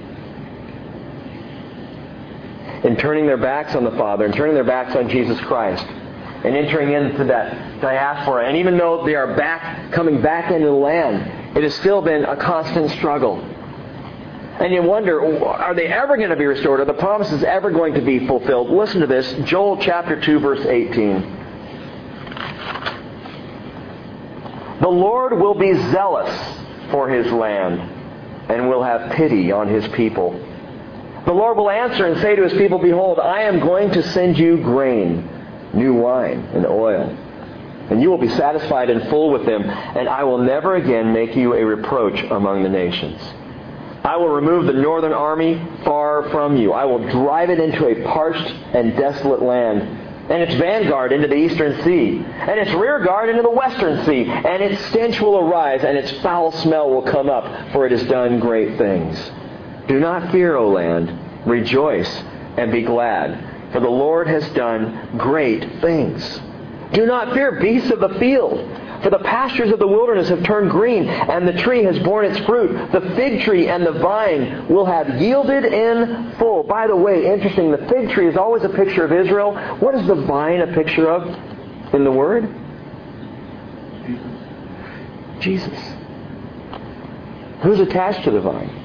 In turning their backs on the Father, and turning their backs on Jesus Christ, and entering into that diaspora. And even though they are coming back into the land, it has still been a constant struggle. And you wonder, are they ever going to be restored? Are the promises ever going to be fulfilled? Listen to this, Joel chapter 2, verse 18. The Lord will be zealous for His land, and will have pity on His people. The Lord will answer and say to His people, Behold, I am going to send you grain, new wine, and oil. And you will be satisfied and full with them, and I will never again make you a reproach among the nations. I will remove the northern army far from you. I will drive it into a parched and desolate land, and its vanguard into the eastern sea, and its rear guard into the western sea. And its stench will arise, and its foul smell will come up, for it has done great things. Do not fear, O land. Rejoice and be glad, for the Lord has done great things. Do not fear, beasts of the field, for the pastures of the wilderness have turned green, and the tree has borne its fruit. The fig tree and the vine will have yielded in full. By the way, interesting, the fig tree is always a picture of Israel. What is the vine a picture of in the Word? Jesus. Who's attached to the vine?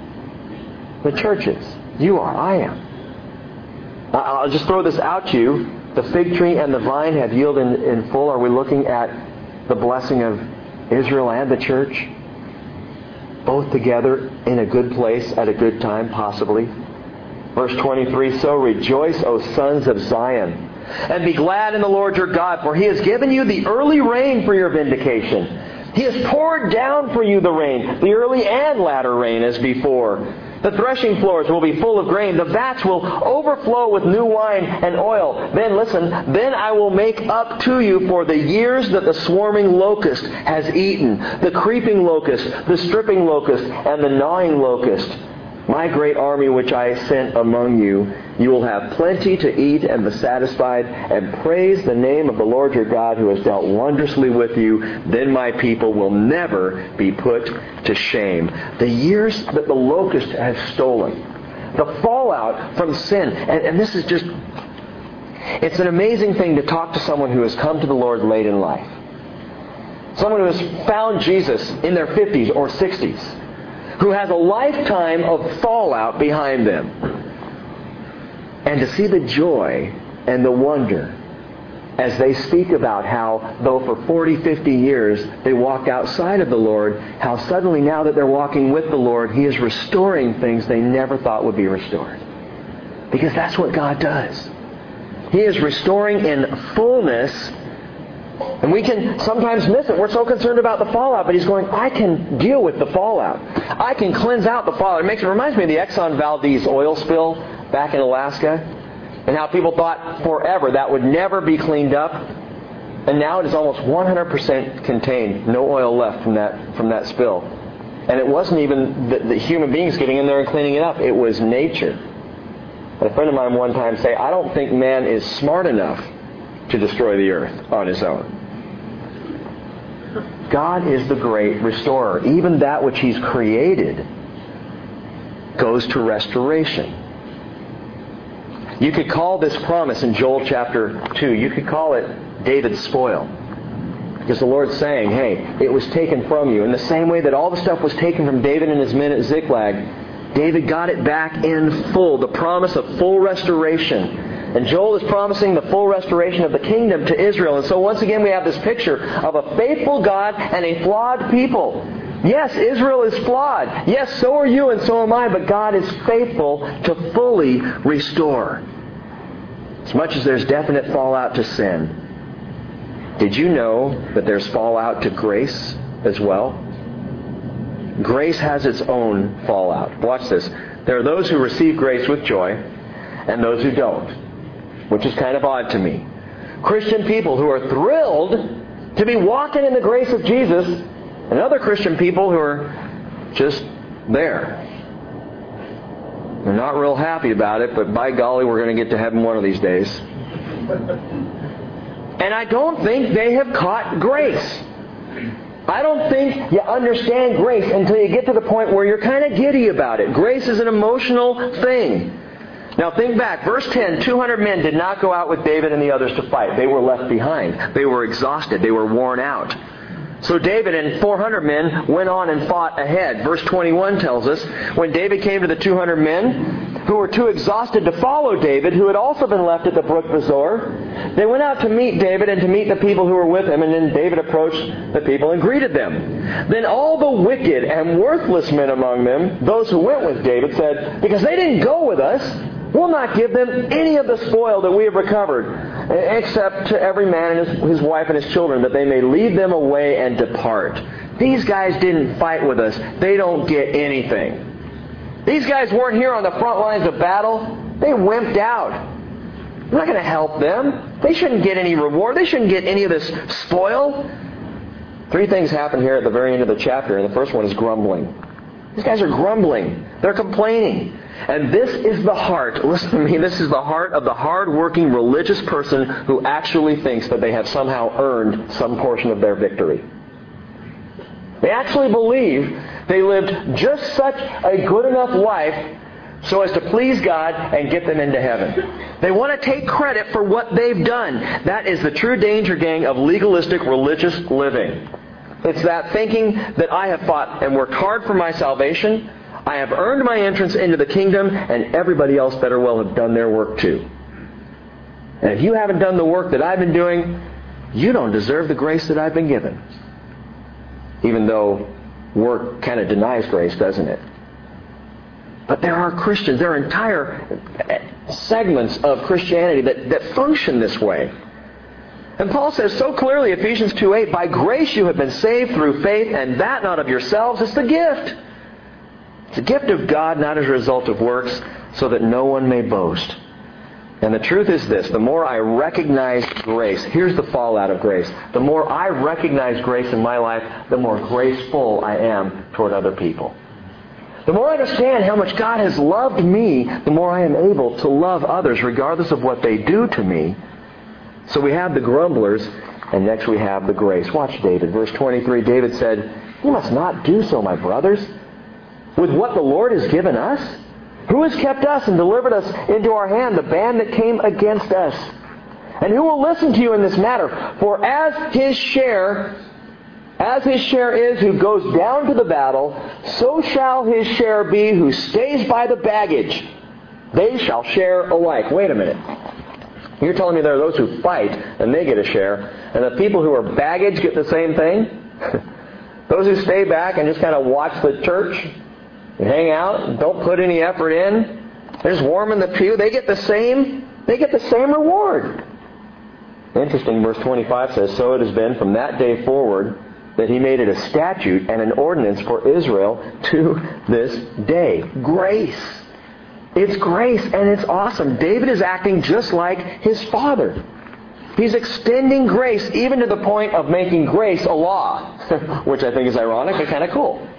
The church is. You are. I am. I'll just throw this out to you. The fig tree and the vine have yielded in full. Are we looking at the blessing of Israel and the church? Both together in a good place at a good time, possibly. Verse 23, So rejoice, O sons of Zion, and be glad in the Lord your God, for He has given you the early rain for your vindication. He has poured down for you the rain, the early and latter rain as before. The threshing floors will be full of grain. The vats will overflow with new wine and oil. Then, listen, then I will make up to you for the years that the swarming locust has eaten, the creeping locust, the stripping locust, and the gnawing locust. My great army which I sent among you, you will have plenty to eat and be satisfied, and praise the name of the Lord your God who has dealt wondrously with you. Then my people will never be put to shame. The years that the locust has stolen, the fallout from sin, and this is just, it's an amazing thing to talk to someone who has come to the Lord late in life. Someone who has found Jesus in their 50s or 60s. Who has a lifetime of fallout behind them. And to see the joy and the wonder as they speak about how, though for 40, 50 years they walked outside of the Lord, how suddenly now that they're walking with the Lord, He is restoring things they never thought would be restored. Because that's what God does. He is restoring in fullness. And we can sometimes miss it. We're so concerned about the fallout, but He's going, I can deal with the fallout. I can cleanse out the fallout. It reminds me of the Exxon Valdez oil spill back in Alaska, and how people thought forever that would never be cleaned up. And now it is almost 100% contained. No oil left from that spill. And it wasn't even the human beings getting in there and cleaning it up. It was nature. A friend of mine one time said, I don't think man is smart enough to destroy the earth on his own. God is the great restorer. Even that which He's created goes to restoration. You could call this promise in Joel chapter 2, you could call it David's spoil. Because the Lord's saying, hey, it was taken from you. In the same way that all the stuff was taken from David and his men at Ziklag, David got it back in full. The promise of full restoration. And Joel is promising the full restoration of the kingdom to Israel. And so once again we have this picture of a faithful God and a flawed people. Yes, Israel is flawed. Yes, so are you and so am I. But God is faithful to fully restore. As much as there's definite fallout to sin, did you know that there's fallout to grace as well? Grace has its own fallout. Watch this. There are those who receive grace with joy and those who don't, which is kind of odd to me. Christian people who are thrilled to be walking in the grace of Jesus, and other Christian people who are just there. They're not real happy about it, but by golly, we're going to get to heaven one of these days. And I don't think they have caught grace. I don't think you understand grace until you get to the point where you're kind of giddy about it. Grace is an emotional thing. Now think back. Verse 10, 200 men did not go out with David and the others to fight. They were left behind. They were exhausted. They were worn out. So David and 400 men went on and fought ahead. Verse 21 tells us, when David came to the 200 men who were too exhausted to follow David, who had also been left at the brook Besor, they went out to meet David and to meet the people who were with him, and then David approached the people and greeted them. Then all the wicked and worthless men among them, those who went with David, said, because they didn't go with us, we'll not give them any of the spoil that we have recovered, except to every man and his wife and his children, that they may lead them away and depart. These guys didn't fight with us. They don't get anything. These guys weren't here on the front lines of battle. They wimped out. We're not going to help them. They shouldn't get any reward. They shouldn't get any of this spoil. 3 things happen here at the very end of the chapter, and the first one is grumbling. These guys are grumbling. They're complaining. And this is the heart, listen to me, this is the heart of the hard-working religious person who actually thinks that they have somehow earned some portion of their victory. They actually believe they lived just such a good enough life so as to please God and get them into heaven. They want to take credit for what they've done. That is the true danger, gang, of legalistic religious living. It's that thinking that I have fought and worked hard for my salvation, I have earned my entrance into the kingdom, and everybody else better well have done their work too. And if you haven't done the work that I've been doing, you don't deserve the grace that I've been given. Even though work kind of denies grace, doesn't it? But there are Christians, there are entire segments of Christianity that function this way. And Paul says so clearly, Ephesians 2:8, by grace you have been saved through faith, and that not of yourselves, it's the gift. It's a gift of God, not as a result of works, so that no one may boast. And the truth is this, the more I recognize grace, here's the fallout of grace. The more I recognize grace in my life, the more graceful I am toward other people. The more I understand how much God has loved me, the more I am able to love others regardless of what they do to me. So we have the grumblers, and next we have the grace. Watch David. Verse 23, David said, you must not do so, my brothers, with what the Lord has given us. Who has kept us and delivered us into our hand, the band that came against us? And who will listen to you in this matter? For as his share is who goes down to the battle, so shall his share be who stays by the baggage. They shall share alike. Wait a minute. You're telling me there are those who fight and they get a share, and the people who are baggage get the same thing? Those who stay back and just kind of watch the church and hang out and don't put any effort in, they're just warm in the pew, they get the same reward. Interesting, verse 25 says, so it has been from that day forward that he made it a statute and an ordinance for Israel to this day. Grace. It's grace, and it's awesome. David is acting just like his father. He's extending grace even to the point of making grace a law, which I think is ironic and kind of cool.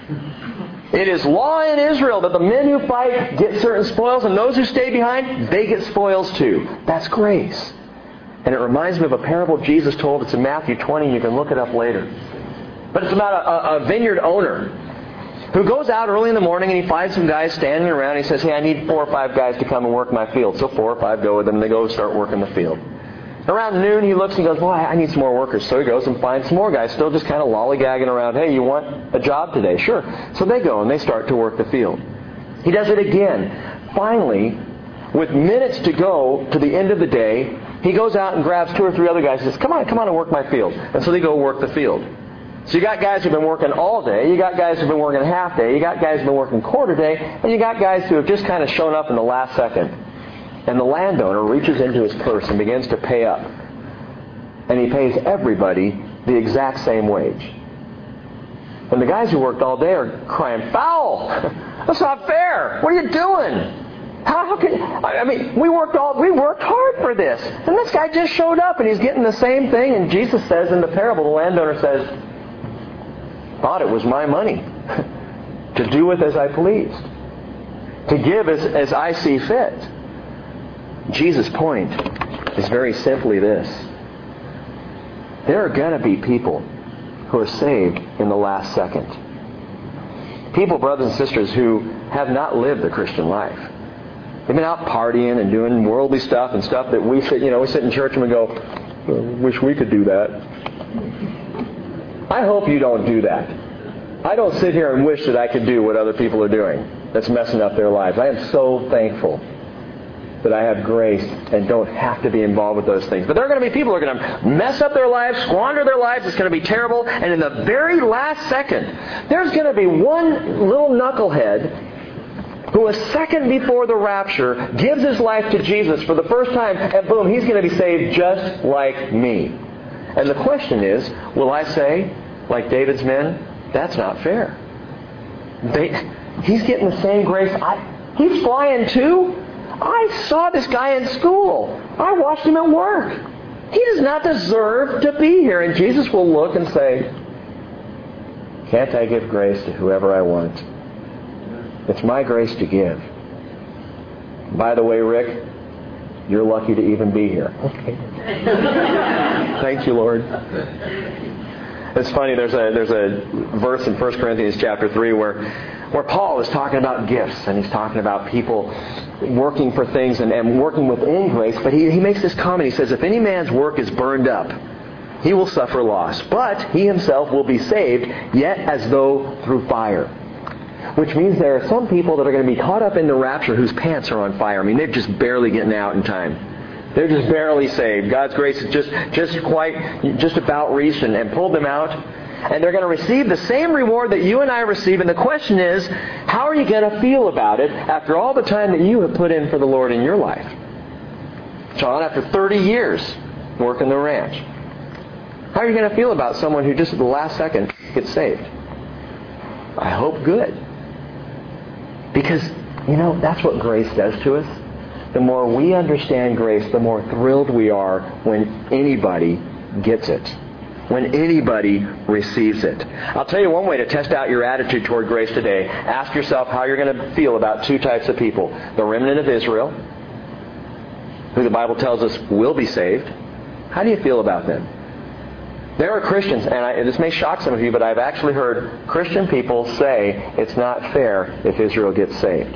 It is law in Israel that the men who fight get certain spoils, and those who stay behind, they get spoils too. That's grace. And it reminds me of a parable Jesus told. It's in Matthew 20. You can look it up later. But it's about a vineyard owner who goes out early in the morning and he finds some guys standing around. He says, hey, I need 4 or 5 guys to come and work my field. So 4 or 5 go with him, and they go start working the field. Around noon, he looks and goes, well, I need some more workers. So he goes and finds some more guys still just kind of lollygagging around. Hey, you want a job today? Sure. So they go and they start to work the field. He does it again. Finally, with minutes to go to the end of the day, he goes out and grabs 2 or 3 other guys and says, come on and work my field. And so they go work the field. So you got guys who've been working all day, you got guys who've been working half day, you got guys who've been working quarter day, and you got guys who have just kind of shown up in the last second. And the landowner reaches into his purse and begins to pay up. And he pays everybody the exact same wage. And the guys who worked all day are crying, foul! That's not fair! What are you doing? How can... I mean, we worked hard for this. And this guy just showed up and he's getting the same thing. And Jesus says in the parable, the landowner says, thought it was my money to do with as I pleased, to give as I see fit. Jesus' point is very simply this. There are going to be people who are saved in the last second. People, brothers and sisters, who have not lived the Christian life. They've been out partying and doing worldly stuff and stuff that we sit in church and we go, wish we could do that. I hope you don't do that. I don't sit here and wish that I could do what other people are doing that's messing up their lives. I am so thankful that I have grace and don't have to be involved with those things. But there are going to be people who are going to mess up their lives, squander their lives. It's going to be terrible. And in the very last second, there's going to be one little knucklehead who a second before the rapture gives his life to Jesus for the first time, and boom, he's going to be saved just like me. And the question is, will I say, like David's men, that's not fair. He's getting the same grace. He's flying too. I saw this guy in school. I watched him at work. He does not deserve to be here. And Jesus will look and say, can't I give grace to whoever I want? It's my grace to give. By the way, Rick, you're lucky to even be here. Okay. Thank you, Lord. It's funny, there's a verse in 1 Corinthians chapter 3 where Paul is talking about gifts, and he's talking about people working for things and working within grace, but he makes this comment. He says, if any man's work is burned up, he will suffer loss, but he himself will be saved, yet as though through fire. Which means there are some people that are going to be caught up in the rapture whose pants are on fire. I mean, they're just barely getting out in time. They're just barely saved. God's grace has just about reached and pulled them out. And they're going to receive the same reward that you and I receive. And the question is, how are you going to feel about it after all the time that you have put in for the Lord in your life? John, after 30 years working the ranch, how are you going to feel about someone who just at the last second gets saved? I hope good. Because, that's what grace does to us. The more we understand grace, the more thrilled we are when anybody gets it. When anybody receives it. I'll tell you one way to test out your attitude toward grace today. Ask yourself how you're going to feel about two types of people. The remnant of Israel, who the Bible tells us will be saved. How do you feel about them? There are Christians, and this may shock some of you, but I've actually heard Christian people say it's not fair if Israel gets saved.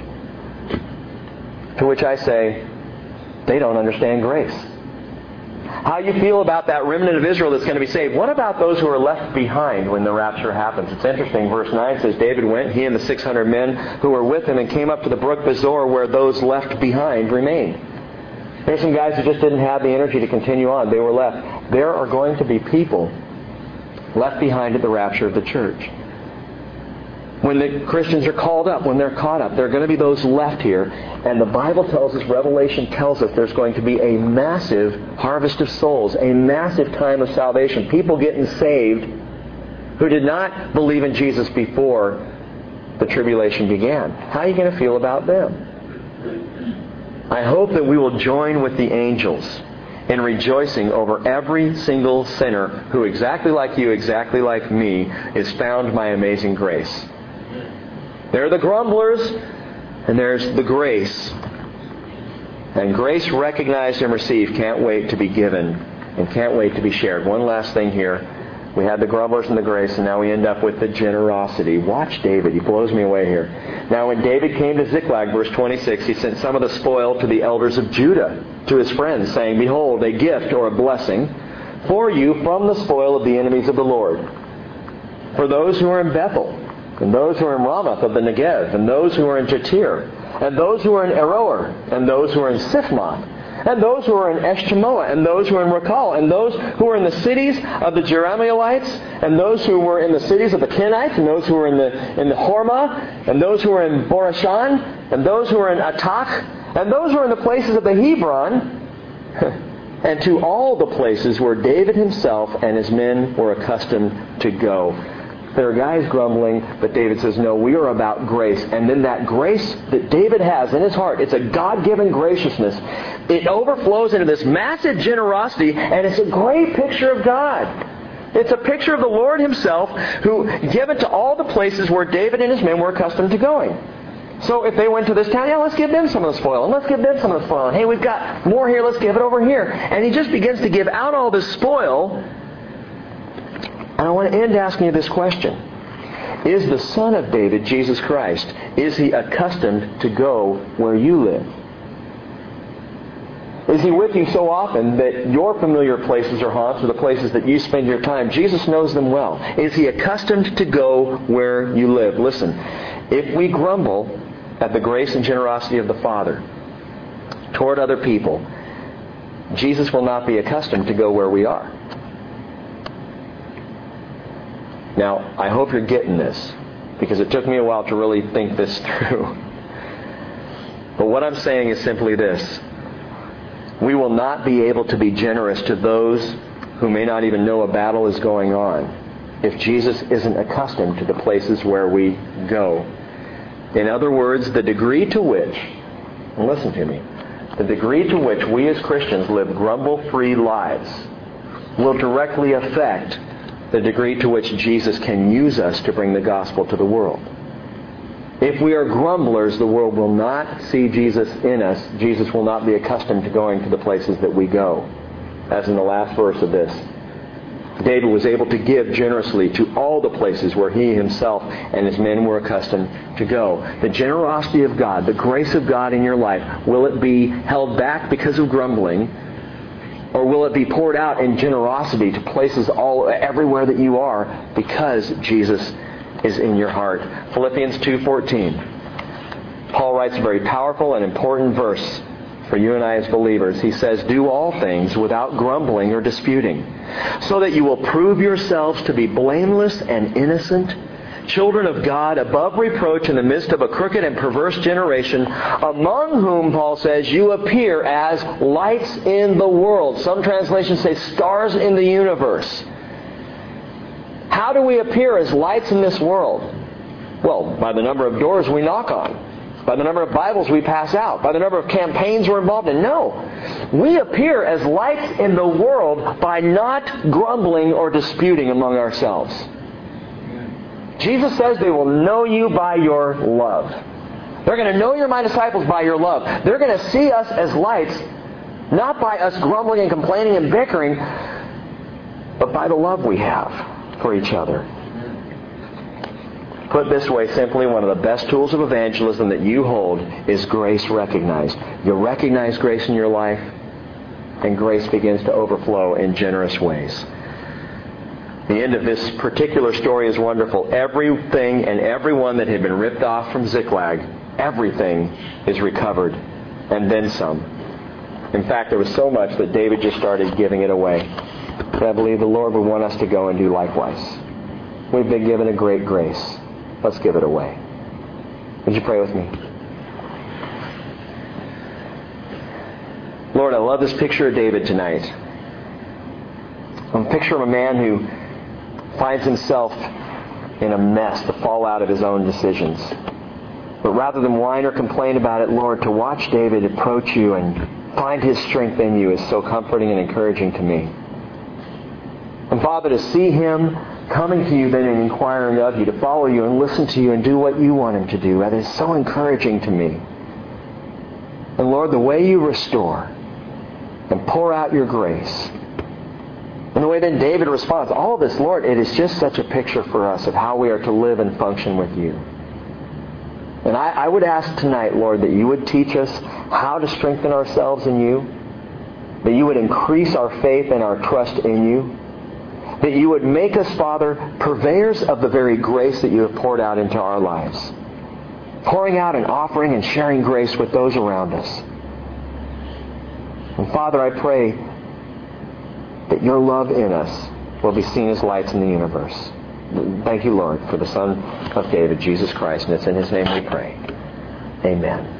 To which I say, they don't understand grace. How you feel about that remnant of Israel that's going to be saved. What about those who are left behind when the rapture happens? It's interesting. Verse 9 says, David went, he and the 600 men who were with him, and came up to the brook Besor, where those left behind remained. There's some guys who just didn't have the energy to continue on. They were left. There are going to be people left behind at the rapture of the church. When the Christians are called up, when they're caught up, there are going to be those left here. And the Bible tells us, Revelation tells us, there's going to be a massive harvest of souls, a massive time of salvation. People getting saved who did not believe in Jesus before the tribulation began. How are you going to feel about them? I hope that we will join with the angels in rejoicing over every single sinner who, exactly like you, exactly like me, is found by amazing grace. There are the grumblers, and there's the grace. And grace recognized and received can't wait to be given and can't wait to be shared. One last thing here. We had the grumblers and the grace, and now we end up with the generosity. Watch David. He blows me away here. Now when David came to Ziklag, verse 26, he sent some of the spoil to the elders of Judah, to his friends, saying, Behold, a gift or a blessing for you from the spoil of the enemies of the Lord. For those who are in Bethel, and those who are in Ramoth of the Negev, and those who are in Jatir, and those who are in Aroer, and those who are in Sifmoth, and those who are in Eshtemoa, and those who are in Rakal, and those who are in the cities of the Jerahmeelites, and those who were in the cities of the Kenites, and those who were in the Hormah, and those who were in Borashan, and those who were in Atach, and those who were in the places of the Hebron, and to all the places where David himself and his men were accustomed to go. There are guys grumbling, but David says, no, we are about grace. And then that grace that David has in his heart, it's a God-given graciousness. It overflows into this massive generosity, and it's a great picture of God. It's a picture of the Lord Himself who given to all the places where David and his men were accustomed to going. So if they went to this town, let's give them some of the spoil, and let's give them some of the spoil. And hey, we've got more here, let's give it over here. And he just begins to give out all this spoil. And I want to end asking you this question. Is the Son of David, Jesus Christ, is He accustomed to go where you live? Is He with you so often that your familiar places or haunts, or the places that you spend your time, Jesus knows them well? Is He accustomed to go where you live? Listen, if we grumble at the grace and generosity of the Father toward other people, Jesus will not be accustomed to go where we are. Now, I hope you're getting this, because it took me a while to really think this through. But what I'm saying is simply this. We will not be able to be generous to those who may not even know a battle is going on if Jesus isn't accustomed to the places where we go. In other words, the degree to which, and listen to me, the degree to which we as Christians live grumble-free lives will directly affect the degree to which Jesus can use us to bring the gospel to the world. If we are grumblers, the world will not see Jesus in us. Jesus will not be accustomed to going to the places that we go. As in the last verse of this, David was able to give generously to all the places where he himself and his men were accustomed to go. The generosity of God, the grace of God in your life, will it be held back because of grumbling? Or will it be poured out in generosity to places everywhere that you are because Jesus is in your heart? Philippians 2:14. Paul writes a very powerful and important verse for you and I as believers. He says, do all things without grumbling or disputing, so that you will prove yourselves to be blameless and innocent, children of God, above reproach in the midst of a crooked and perverse generation, among whom, Paul says, you appear as lights in the world. Some translations say stars in the universe. How do we appear as lights in this world? Well, by the number of doors we knock on, by the number of Bibles we pass out, by the number of campaigns we're involved in. No. We appear as lights in the world by not grumbling or disputing among ourselves. Jesus says they will know you by your love. They're going to know you're my disciples by your love. They're going to see us as lights, not by us grumbling and complaining and bickering, but by the love we have for each other. Put this way simply, one of the best tools of evangelism that you hold is grace recognized. You recognize grace in your life, and grace begins to overflow in generous ways. The end of this particular story is wonderful. Everything and everyone that had been ripped off from Ziklag, everything is recovered, and then some. In fact, there was so much that David just started giving it away. And I believe the Lord would want us to go and do likewise. We've been given a great grace. Let's give it away. Would you pray with me? Lord, I love this picture of David tonight. A picture of a man who finds himself in a mess, the fallout of his own decisions. But rather than whine or complain about it, Lord, to watch David approach you and find his strength in you is so comforting and encouraging to me. And Father, to see him coming to you then and inquiring of you, to follow you and listen to you and do what you want him to do, that is so encouraging to me. And Lord, the way you restore and pour out your grace, and the way then David responds, all of this, Lord, it is just such a picture for us of how we are to live and function with you. And I would ask tonight, Lord, that you would teach us how to strengthen ourselves in you, that you would increase our faith and our trust in you, that you would make us, Father, purveyors of the very grace that you have poured out into our lives, pouring out and offering and sharing grace with those around us. And Father, I pray that your love in us will be seen as lights in the universe. Thank you, Lord, for the Son of David, Jesus Christ, and it's in His name we pray. Amen.